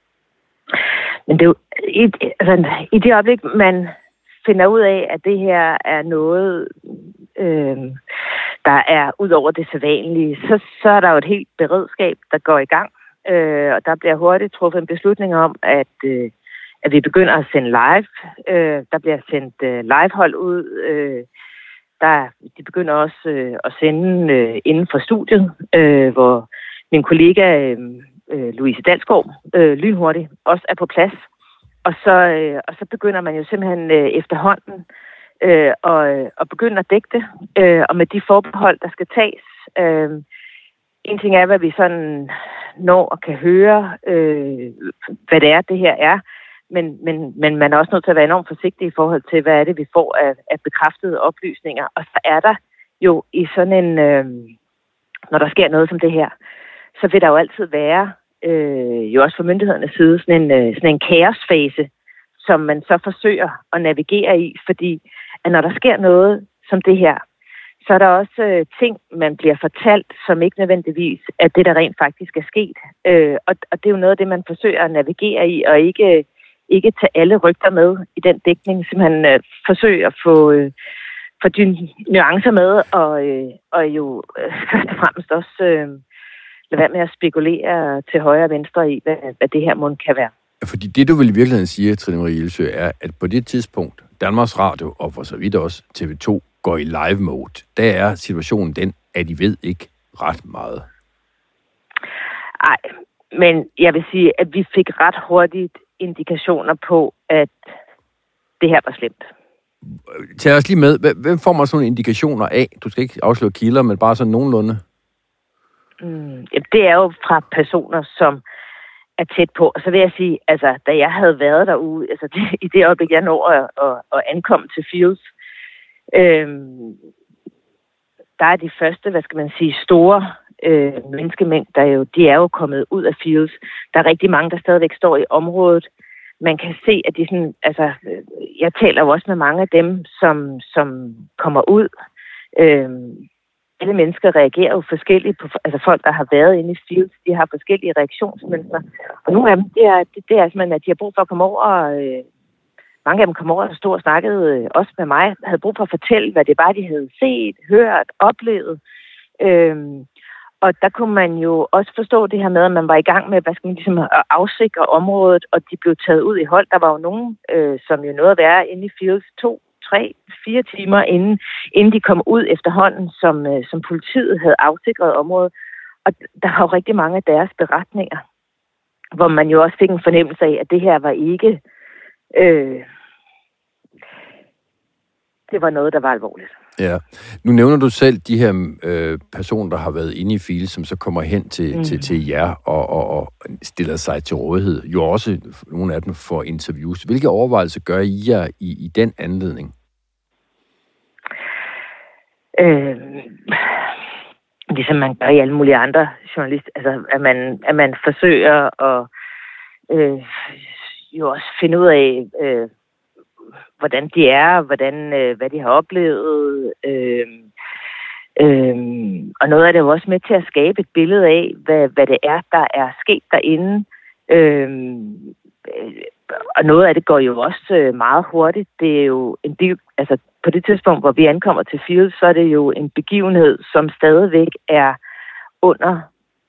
Men det er jo, i, altså, i det øjeblik, man finder ud af, at det her er noget, øh, der er ud over det sædvanlige, så, så er der jo et helt beredskab, der går i gang. Øh, og der bliver hurtigt truffet en beslutning om, at, øh, at vi begynder at sende live. Øh, der bliver sendt øh, livehold ud. Øh, der, de begynder også øh, at sende øh, inden for studiet, øh, hvor min kollega... Øh, Øh, Louise Dalsgaard, øh, lynhurtigt, også er på plads. Og så, øh, og så begynder man jo simpelthen øh, efterhånden øh, og, og begynder at dække det, øh, og med de forbehold, der skal tages. Øh, en ting er, hvad vi sådan når og kan høre, øh, hvad det er, det her er, men, men, men man er også nødt til at være enormt forsigtig i forhold til, hvad er det, vi får af, af bekræftede oplysninger. Og så er der jo i sådan en, øh, når der sker noget som det her, så vil der jo altid være, øh, jo også fra myndighedernes side, sådan en, øh, sådan en kaosfase, som man så forsøger at navigere i, fordi at når der sker noget som det her, så er der også øh, ting, man bliver fortalt, som ikke nødvendigvis er det, der rent faktisk er sket. Øh, og, og det er jo noget af det, man forsøger at navigere i, og ikke, ikke tage alle rygter med i den dækning, som man øh, forsøger at få... Øh, for de nuancer med, og, øh, og jo øh, først og fremmest også øh, lade være med at spekulere til højre og venstre i, hvad, hvad det her mund kan være. Fordi det, du vil i virkeligheden sige, Trine Marie Ilsø, er, at på det tidspunkt, Danmarks Radio og for så vidt også T V to går i live mode, der er situationen den, at I ved ikke ret meget. Nej, men jeg vil sige, at vi fik ret hurtigt indikationer på, at det her var slemt. Tag os lige med. Hvem får man sådan nogle indikationer af? Du skal ikke afsløre kilder, men bare sådan nogenlunde. Mm, det er jo fra personer, som er tæt på. Og så vil jeg sige, altså, da jeg havde været derude, altså det, i det øjeblik, jeg når at, at, at ankomme til Fields, øhm, der er de første, hvad skal man sige, store øh, menneskemængder, jo, de er jo kommet ud af Fields. Der er rigtig mange, der stadigvæk står i området. Man kan se, at de sådan, altså, jeg taler jo også med mange af dem, som, som kommer ud. Øhm, alle mennesker reagerer jo forskelligt på, altså folk, der har været inde i Fields, de har forskellige reaktionsmønstre. Og nogle af dem, det er, det, det er simpelthen, at de har brug for at komme over, øh, mange af dem kom over og stod og snakkede øh, også med mig, havde brug for at fortælle, hvad det var, de havde set, hørt, oplevet. Øhm, Og der kunne man jo også forstå det her med, at man var i gang med, hvad skal man ligesom, at afsikre området, og de blev taget ud i hold. Der var jo nogen, øh, som jo nåede at være inde i Fields to, tre, fire timer inden, inden de kom ud efterhånden, som, øh, som politiet havde afsikret området. Og der var jo rigtig mange af deres beretninger, hvor man jo også fik en fornemmelse af, at det her var ikke... Øh, det var noget, der var alvorligt. Ja. Nu nævner du selv de her øh, personer, der har været inde i Fields, som så kommer hen til, mm. til, til jer og, og, og stiller sig til rådighed. Jo også nogle af dem får interviews. Hvilke overvejelser gør I jer i, i den anledning? Øh, ligesom man gør i alle mulige andre journalister, altså at man, at man forsøger at øh, jo også finde ud af, øh, hvordan de er, hvordan, øh, hvad de har oplevet, øh, øh, og noget af det er jo også med til at skabe et billede af, hvad, hvad det er, der er sket derinde. Øh, og noget af det går jo også meget hurtigt. Det er jo en del, altså på det tidspunkt, hvor vi ankommer til Fields, så er det jo en begivenhed, som stadigvæk er under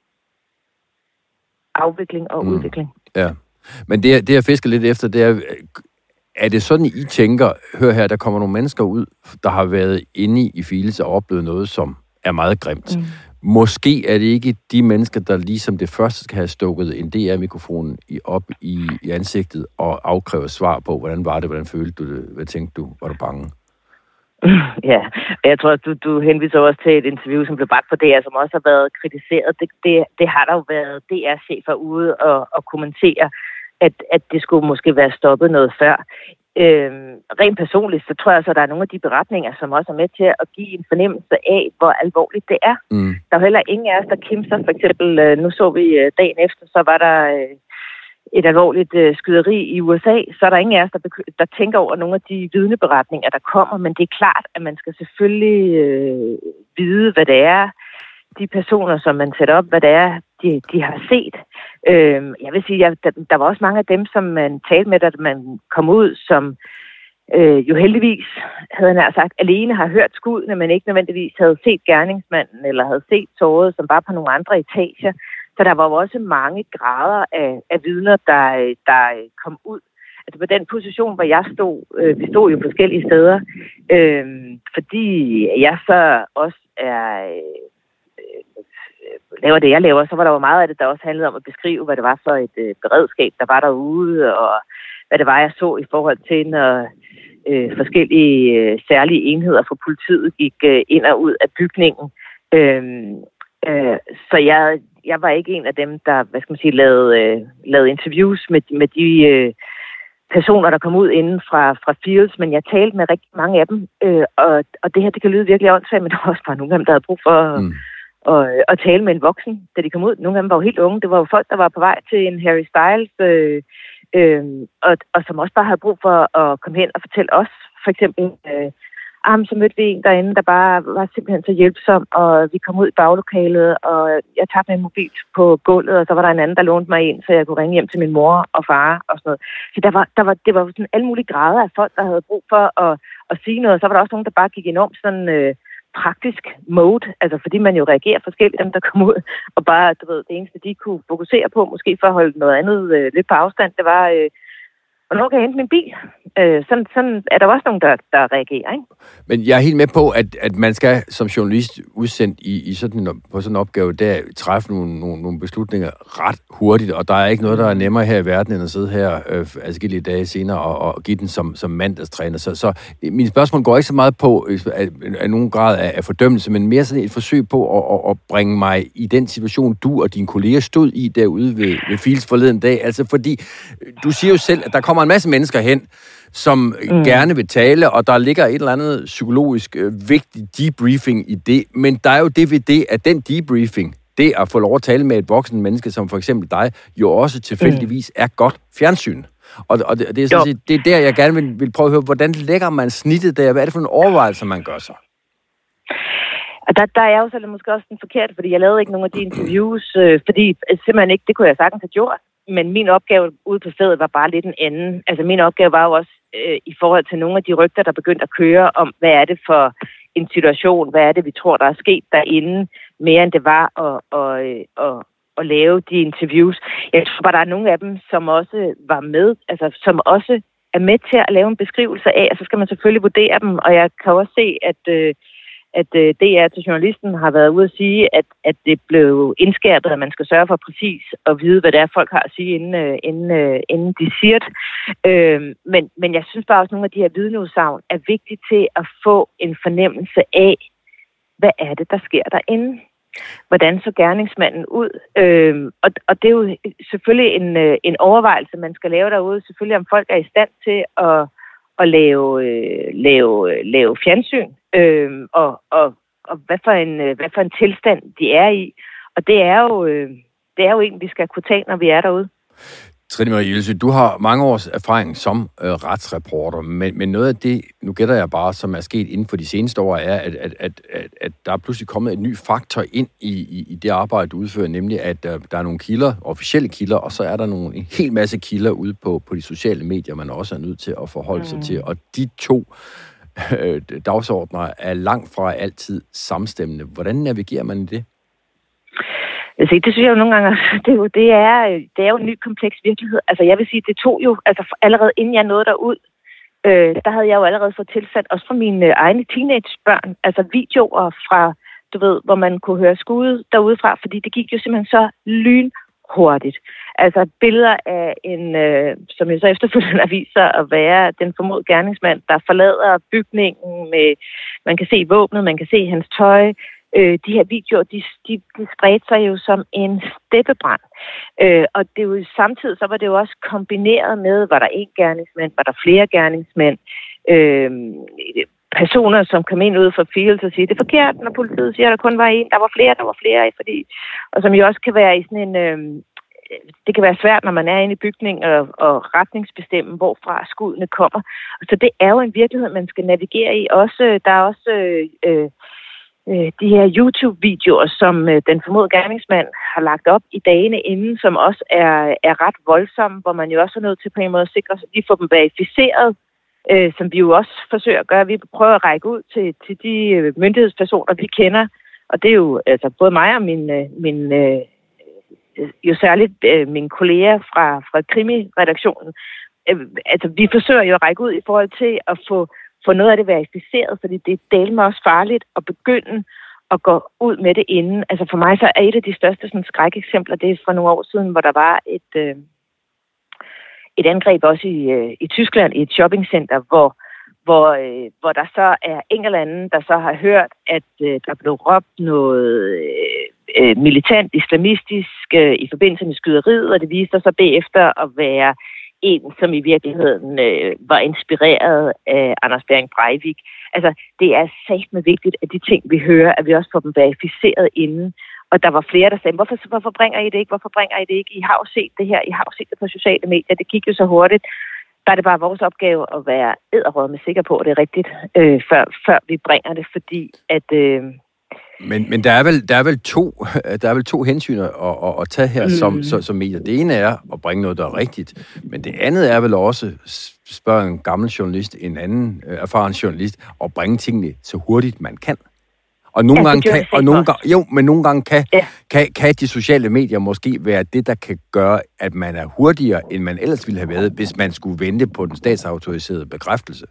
afvikling og mm. udvikling. Ja, men det, det jeg fisker lidt efter, det er, er det sådan, I tænker, hør her, der kommer nogle mennesker ud, der har været inde i Fields og oplevet noget, som er meget grimt. Mm. Måske er det ikke de mennesker, der ligesom det første skal have stukket en D R-mikrofon i, op i, i ansigtet og afkræve svar på, hvordan var det, hvordan følte du det, hvad tænkte du, var du bange? Ja, jeg tror, du, du henviser også til et interview, som blev bragt på D R, som også har været kritiseret. Det, det, det har der jo været D R-chefer ude og, og kommentere, at, at det skulle måske være stoppet noget før. Øhm, rent personligt, så tror jeg så, at der er nogle af de beretninger, som også er med til at give en fornemmelse af, hvor alvorligt det er. Mm. Der er jo heller ingen af os, der kimser. For eksempel, nu så vi dagen efter, så var der et alvorligt skyderi i U S A. Så er der ingen af os, der, beky- der tænker over nogle af de vidneberetninger, der kommer. Men det er klart, at man skal selvfølgelig øh, vide, hvad det er, de personer, som man sætter op, hvad det er, de, de har set. Øh, jeg vil sige, at der, der var også mange af dem, som man talte med, da man kom ud, som øh, jo heldigvis, havde han sagt, alene har hørt skuddene, men ikke nødvendigvis havde set gerningsmanden, eller havde set såret, som var på nogle andre etager. Så der var jo også mange grader af, af vidner, der, der kom ud. Altså på den position, hvor jeg stod, øh, vi stod jo forskellige steder, øh, fordi jeg så også er... Øh, laver det, jeg laver, så var der jo meget af det, der også handlede om at beskrive, hvad det var for et øh, beredskab, der var derude, og hvad det var, jeg så i forhold til, når øh, forskellige øh, særlige enheder fra politiet gik øh, ind og ud af bygningen. Øh, øh, så jeg, jeg var ikke en af dem, der, hvad skal man sige, lavede, øh, lavede interviews med, med de øh, personer, der kom ud inden fra, fra Fields, men jeg talte med rigtig mange af dem, øh, og, og det her, det kan lyde virkelig åndssvagt, men der var også bare nogle af dem, der havde brug for... Mm. Og, og tale med en voksen, da de kom ud. Nogle af dem var jo helt unge. Det var jo folk, der var på vej til en Harry Styles, øh, øh, og, og som også bare havde brug for at komme hen og fortælle os. For eksempel, øh, ah, så mødte vi en derinde, der bare var simpelthen så hjælpsom, og vi kom ud i baglokalet, og jeg tabte min mobil på gulvet, og så var der en anden, der lånte mig ind, så jeg kunne ringe hjem til min mor og far og sådan noget. Så der var, der var, det var sådan alle mulige grader af folk, der havde brug for at, at sige noget. Så var der også nogen, der bare gik enormt sådan... Øh, praktisk mode, altså fordi man jo reagerer forskelligt, dem der kom ud, og bare, du ved, det eneste, de kunne fokusere på, måske for at holde noget andet øh, lidt på afstand, det var, øh, hvornår kan jeg hente min bil? Øh, sådan, sådan er der også nogen, der, der reagerer, ikke? Men jeg er helt med på, at, at man skal som journalist udsendt i, i sådan, på sådan en opgave, der træffe nogle, nogle, nogle beslutninger ret hurtigt, og der er ikke noget, der er nemmere her i verden, end at sidde her øh, adskillige dage senere og, og give den som, som mandagstræner. Så, så mine spørgsmål går ikke så meget på at, at nogen grad af, af fordømmelse, men mere sådan et forsøg på at, at, at bringe mig i den situation, du og dine kolleger stod i derude ved, ved Fields forleden dag. Altså fordi, du siger jo selv, at der kommer en masse mennesker hen, som mm. gerne vil tale, og der ligger et eller andet psykologisk øh, vigtigt debriefing i det, men der er jo det ved det, at den debriefing, det at få lov at tale med et voksen menneske, som for eksempel dig, jo også tilfældigvis er godt fjernsyn. Og, og det, det er sådan set, det er der, jeg gerne vil, vil prøve at høre, hvordan lægger man snittet der? Hvad er det for en overvejelse, man gør så? Og der, der er jeg jo så måske også den forkerte, fordi jeg lavede ikke nogen af de interviews, øh, fordi simpelthen ikke, det kunne jeg sagtens have gjort. Men min opgave ude på stedet var bare lidt en anden. Altså min opgave var jo også øh, i forhold til nogle af de rygter, der begyndte at køre om, hvad er det for en situation, hvad er det, vi tror, der er sket derinde, mere end det var at, at, at, at, at lave de interviews. Jeg tror bare, der er nogle af dem, som også var med, altså som også er med til at lave en beskrivelse af, og så skal man selvfølgelig vurdere dem, og jeg kan også se, at øh, at øh, D R til journalisten har været ude at sige, at, at det blev indskærpet, at man skal sørge for præcis at vide, hvad det er, folk har at sige, inden, øh, inden, øh, inden de siger det. Øh, men, men jeg synes bare også, at nogle af de her vidneudsagn er vigtige til at få en fornemmelse af, hvad er det, der sker derinde? Hvordan så gerningsmanden ud? Øh, og, og det er jo selvfølgelig en, øh, en overvejelse, man skal lave derude. Selvfølgelig om folk er i stand til at, at lave, øh, lave, lave fjernsyn. Øhm, og, og, og hvad, for en, hvad for en tilstand de er i. Og det er jo, det er jo en, vi skal kunne tage, når vi er derude. Trine Marie Ylsøe, du har mange års erfaring som øh, retsreporter, men, men noget af det, nu gætter jeg bare, som er sket inden for de seneste år, er, at, at, at, at, at der er pludselig kommet en ny faktor ind i, i, i det arbejde, du udfører, nemlig at øh, der er nogle kilder, officielle kilder, og så er der nogle, en hel masse kilder ude på, på de sociale medier, man også er nødt til at forholde mm. sig til, og de to øh, dagsordner er langt fra altid samstemmende. Hvordan navigerer man i det? Altså, det synes jeg jo nogle gange, det er jo, det er, det er jo en ny kompleks virkelighed. Altså, jeg vil sige, det tog jo, altså allerede inden jeg nåede derud, øh, der havde jeg jo allerede fået tilsat, også fra mine egne teenagebørn, altså videoer fra, du ved, hvor man kunne høre skuddet derudefra, fordi det gik jo simpelthen så lynhurtigt. Altså, billeder af en, øh, som jo så efterfølgende viser at være den formodede gerningsmand, der forlader bygningen med, man kan se våbnet, man kan se hans tøj. Øh, de her videoer, de, de, de spredte sig jo som en steppebrand. Øh, og det er jo samtidig, så var det jo også kombineret med, var der en gerningsmand, var der flere gerningsmænd, øh, personer, som kom ind ud fra fields og siger, det er forkert, når politiet siger, at der kun var en, der var flere, der var flere, fordi, og som jo også kan være i sådan en, øh, det kan være svært, når man er inde i bygningen og, og retningsbestemme, hvorfra skuddene kommer. Så det er jo en virkelighed, man skal navigere i. Også, der er også øh, de her YouTube-videoer, som øh, den formodede gerningsmand har lagt op i dagene inden, som også er, er ret voldsomme, hvor man jo også er nødt til på en måde at sikre, at vi får dem verificeret, øh, som vi jo også forsøger at gøre. Vi prøver at række ud til, til de myndighedspersoner, vi kender, og det er jo altså både mig og min, min øh, jo særligt øh, mine kolleger fra, fra krimiredaktionen. Øh, altså, vi forsøger jo at række ud i forhold til at få få noget af det verificeret, fordi det er delt også farligt at begynde at gå ud med det inden. Altså for mig så er et af de største sådan, skrækeksempler, det er fra nogle år siden, hvor der var et, øh, et angreb også i, øh, i Tyskland i et shoppingcenter, hvor, hvor, øh, hvor der så er en eller anden, der så har hørt, at øh, der blev råbt noget øh, militant islamistisk øh, i forbindelse med skyderiet, og det viste sig så bagefter at være en, som i virkeligheden øh, var inspireret af Anders Behring Breivik. Altså, det er satme vigtigt, at de ting, vi hører, at vi også får dem verificeret inden. Og der var flere, der sagde, hvorfor, hvorfor bringer I det ikke? Hvorfor bringer I det ikke? I har jo set det her. I har jo set det på sociale medier. Det gik jo så hurtigt. Der er det bare vores opgave at være edderrødme sikker på, at det er rigtigt, øh, før, før vi bringer det, fordi at... Øh, Men, men der, er vel, der, er vel to, der er vel to hensyn at, at, at tage her mm. som, som, som medier. Det ene er at bringe noget, der er rigtigt, men det andet er vel også, spørge en gammel journalist, en anden uh, erfaren journalist, at bringe tingene så hurtigt man kan. Og nogle ja, gange kan, og nogle gange, jo, men nogle gange kan, ja. kan, kan de sociale medier måske være det, der kan gøre, at man er hurtigere, end man ellers ville have været, hvis man skulle vente på den statsautoriserede bekræftelse.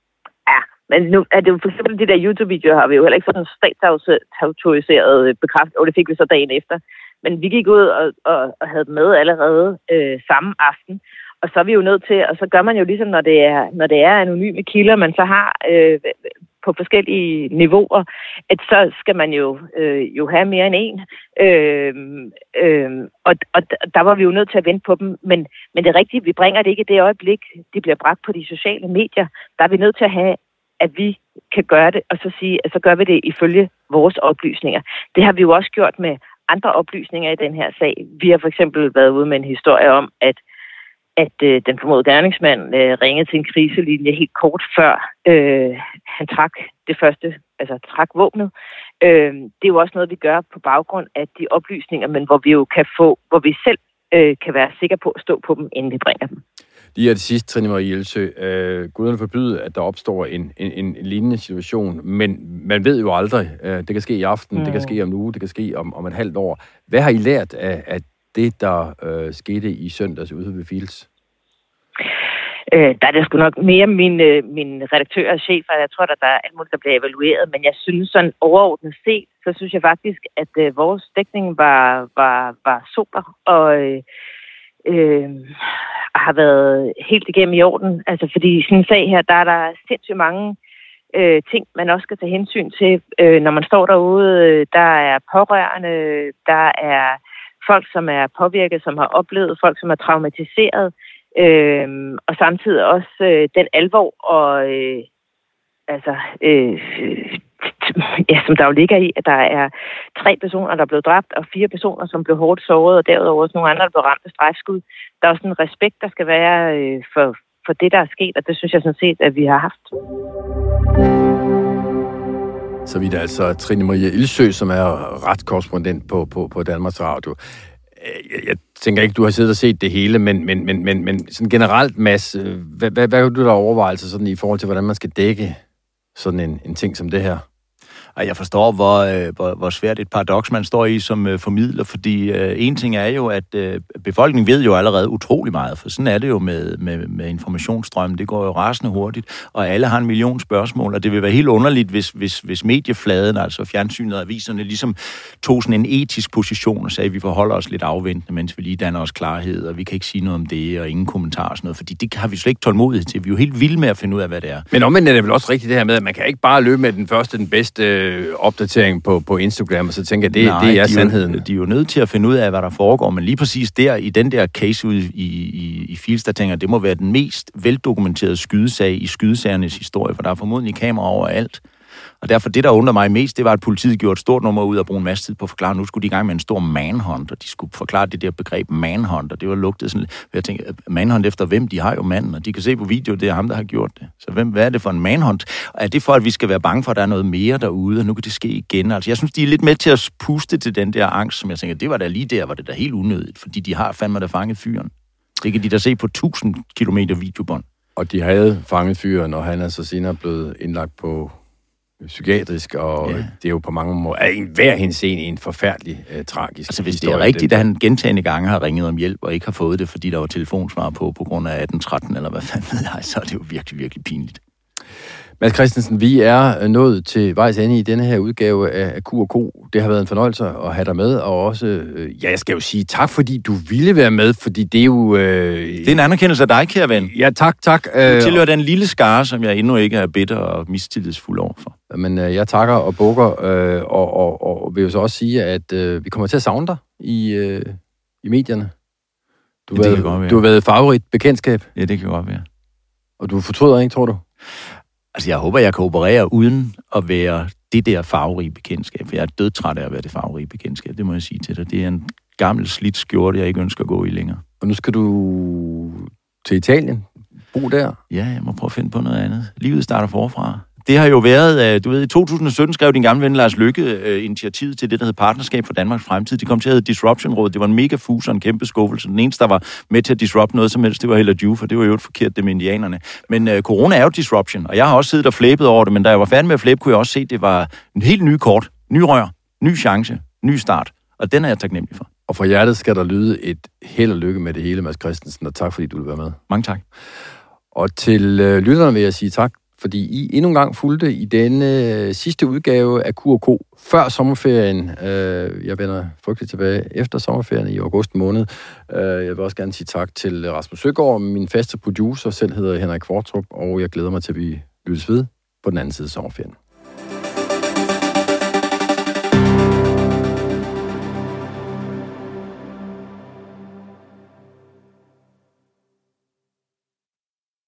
Men nu er det jo for eksempel de der YouTube-videoer, har vi jo heller ikke sådan statsautoriseret bekræftet, og det fik vi så dagen efter. Men vi gik ud og, og, og havde dem med allerede øh, samme aften, og så er vi jo nødt til, og så gør man jo ligesom, når det er, når det er anonyme kilder, man så har øh, på forskellige niveauer, at så skal man jo, øh, jo have mere end en. Øh, øh, og, og der var vi jo nødt til at vente på dem, men, men det er rigtigt, vi bringer det ikke i det øjeblik, de bliver bragt på de sociale medier. Der er vi nødt til at have at vi kan gøre det, og så sige, at så gør vi det ifølge vores oplysninger. Det har vi jo også gjort med andre oplysninger i den her sag. Vi har for eksempel været ude med en historie om, at, at øh, den formodede gerningsmand øh, ringede til en kriselinje helt kort før øh, han trak det første, altså trak våbnet. Øh, det er jo også noget, vi gør på baggrund af de oplysninger, men hvor vi jo kan få, hvor vi selv øh, kan være sikre på at stå på dem, inden vi bringer dem. Lige er det sidste, Trine Marie Ylsøe. Øh, Guderne forbyde, at der opstår en, en, en lignende situation, men man ved jo aldrig. Øh, det kan ske i aften, mm. det kan ske om en uge, det kan ske om, om et halvt år. Hvad har I lært af, af det, der øh, skete i søndags ude ved Fields? Øh, der er det sgu nok mere min, øh, min redaktør og chef, og jeg tror, at der er alt muligt, der bliver evalueret, men jeg synes sådan overordnet set, så synes jeg faktisk, at øh, vores dækning var, var, var super, og øh, øh, har været helt igennem i orden. Altså, fordi i sådan en sag her, der er der sindssygt mange øh, ting, man også skal tage hensyn til, øh, når man står derude. Der er pårørende, der er folk, som er påvirket, som har oplevet, folk, som er traumatiseret, øh, og samtidig også øh, den alvor og øh, altså øh, ja, som der jo ligger i, at der er tre personer, der blev dræbt, og fire personer, som blev hårdt såret, og derudover også nogle andre, der blev ramt af strejfskud. Der er også en respekt, der skal være øh, for, for det, der er sket, og det synes jeg sådan set, at vi har haft. Så vidt altså Trine Marie Ildsø, som er retskorrespondent på, på, på Danmarks Radio. Jeg, jeg tænker ikke, du har siddet og set det hele, men, men, men, men, men sådan generelt, Mads, hvad, hvad, hvad har du der overvejelser sådan i forhold til, hvordan man skal dække sådan en, en ting som det her? Jeg forstår, hvor, hvor, hvor svært et paradoks man står i som uh, formidler, fordi uh, en ting er jo, at uh, befolkningen ved jo allerede utrolig meget, for sådan er det jo med, med, med informationsstrømmen. Det går jo rasende hurtigt, og alle har en million spørgsmål, og det vil være helt underligt, hvis, hvis, hvis mediefladen, altså fjernsynet og aviserne, ligesom tog sådan en etisk position og sagde, at vi forholder os lidt afventende, mens vi lige danner os klarhed, og vi kan ikke sige noget om det, og ingen kommentar og sådan noget, fordi det har vi slet ikke tålmodighed til. Vi er jo helt vilde med at finde ud af, hvad det er. Men omvendt er det vel også rigtigt det her med, at man kan ikke bare løbe med den første, den bedste opdatering på, på Instagram, og så tænker jeg, det, Nej, det er de sandheden. Jo, de er jo nødt til at finde ud af, hvad der foregår, men lige præcis der, i den der case ude i, i, i Fils, der tænker det må være den mest veldokumenterede skydesag i skydesagernes historie, for der er formodentlig kamera overalt. Og derfor det, der undrer mig mest, det var, at politiet gjorde et stort nummer ud af at bruge en masse tid på at forklare, nu skulle de i gang med en stor manhunt, og de skulle forklare det der begreb manhunt, og det var lugtet sådan lidt. Jeg tænkte, manhunt efter hvem? De har jo manden, og de kan se på video, det er ham, der har gjort det. Så hvem, hvad er det for en manhunt? Og er det for, at vi skal være bange for, at der er noget mere derude, og nu kan det ske igen? Altså, jeg synes, de er lidt med til at puste til den der angst, som jeg tænker, det var da lige der, var det da helt unødigt, fordi de har fandme der fanget fyren. Det kan de da se på tusind kilometer videobånd. Og de havde fanget fyren, og han er så senere blevet indlagt på psykiatrisk, og ja. Det er jo på mange måder, er en hver henseende en forfærdelig, uh, tragisk Altså hvis det er rigtigt, at han gentagne gange har ringet om hjælp, og ikke har fået det, fordi der var telefonsvar på, på grund af atten tretten, eller hvad fanden ved jeg, så er det jo virkelig, virkelig pinligt. Mads Christensen, vi er nået til vejs ende i denne her udgave af Q og K. Det har været en fornøjelse at have dig med, og også, ja, jeg skal jo sige tak, fordi du ville være med, fordi det er jo... Øh... Det er en anerkendelse af dig, kære ven. Ja, tak, tak. Du tilhører den lille skare, som jeg endnu ikke er bitter og mistillidsfuld overfor. Men øh, jeg takker og bukker, øh, og, og, og vil jo så også sige, at øh, vi kommer til at savne dig i, øh, i medierne. Du, ja, været, du har været favorit bekendtskab. Ja, det kan godt være. Og du fortryder ikke, tror du? Altså, jeg håber, jeg kan operere uden at være det der farverige bekendtskab. For jeg er dødtræt af at være det farverige bekendtskab, det må jeg sige til dig. Det er en gammel slidt skjorte, jeg ikke ønsker at gå i længere. Og nu skal du til Italien. Bo der. Ja, jeg må prøve at finde på noget andet. Livet starter forfra. Det har jo været, du ved, i to tusind og sytten skrev din gamle ven Lars Løkke initiativet til det, der hed Partnerskab for Danmarks Fremtid. De kom til at hedde Disruption-rådet. Det var en mega fus og en kæmpe skuffelse. Den eneste, der var med til at disrupt noget som helst, det var Hella Juf, for det var jo et forkert, det med indianerne. Men uh, corona er jo disruption, og jeg har også siddet og flæbet over det, men da jeg var færdig med at flæbe, kunne jeg også se, at det var en helt ny kort, ny rør, ny chance, ny start, og den er jeg taknemmelig for. Og fra hjertet skal der lyde et held og lykke med det hele, Mads Christensen, og tak fordi du vil være med. Mange tak. Og til øh, lytterne vil jeg sige tak, fordi I endnu en gang fulgte i denne øh, sidste udgave af Q og K før sommerferien. Øh, jeg vender frygteligt tilbage efter sommerferien i august måned. Øh, jeg vil også gerne sige tak til Rasmus Søgaard, min faste producer, selv hedder Henrik Kvartrup, og jeg glæder mig til, at vi lyttes ved på den anden side af sommerferien.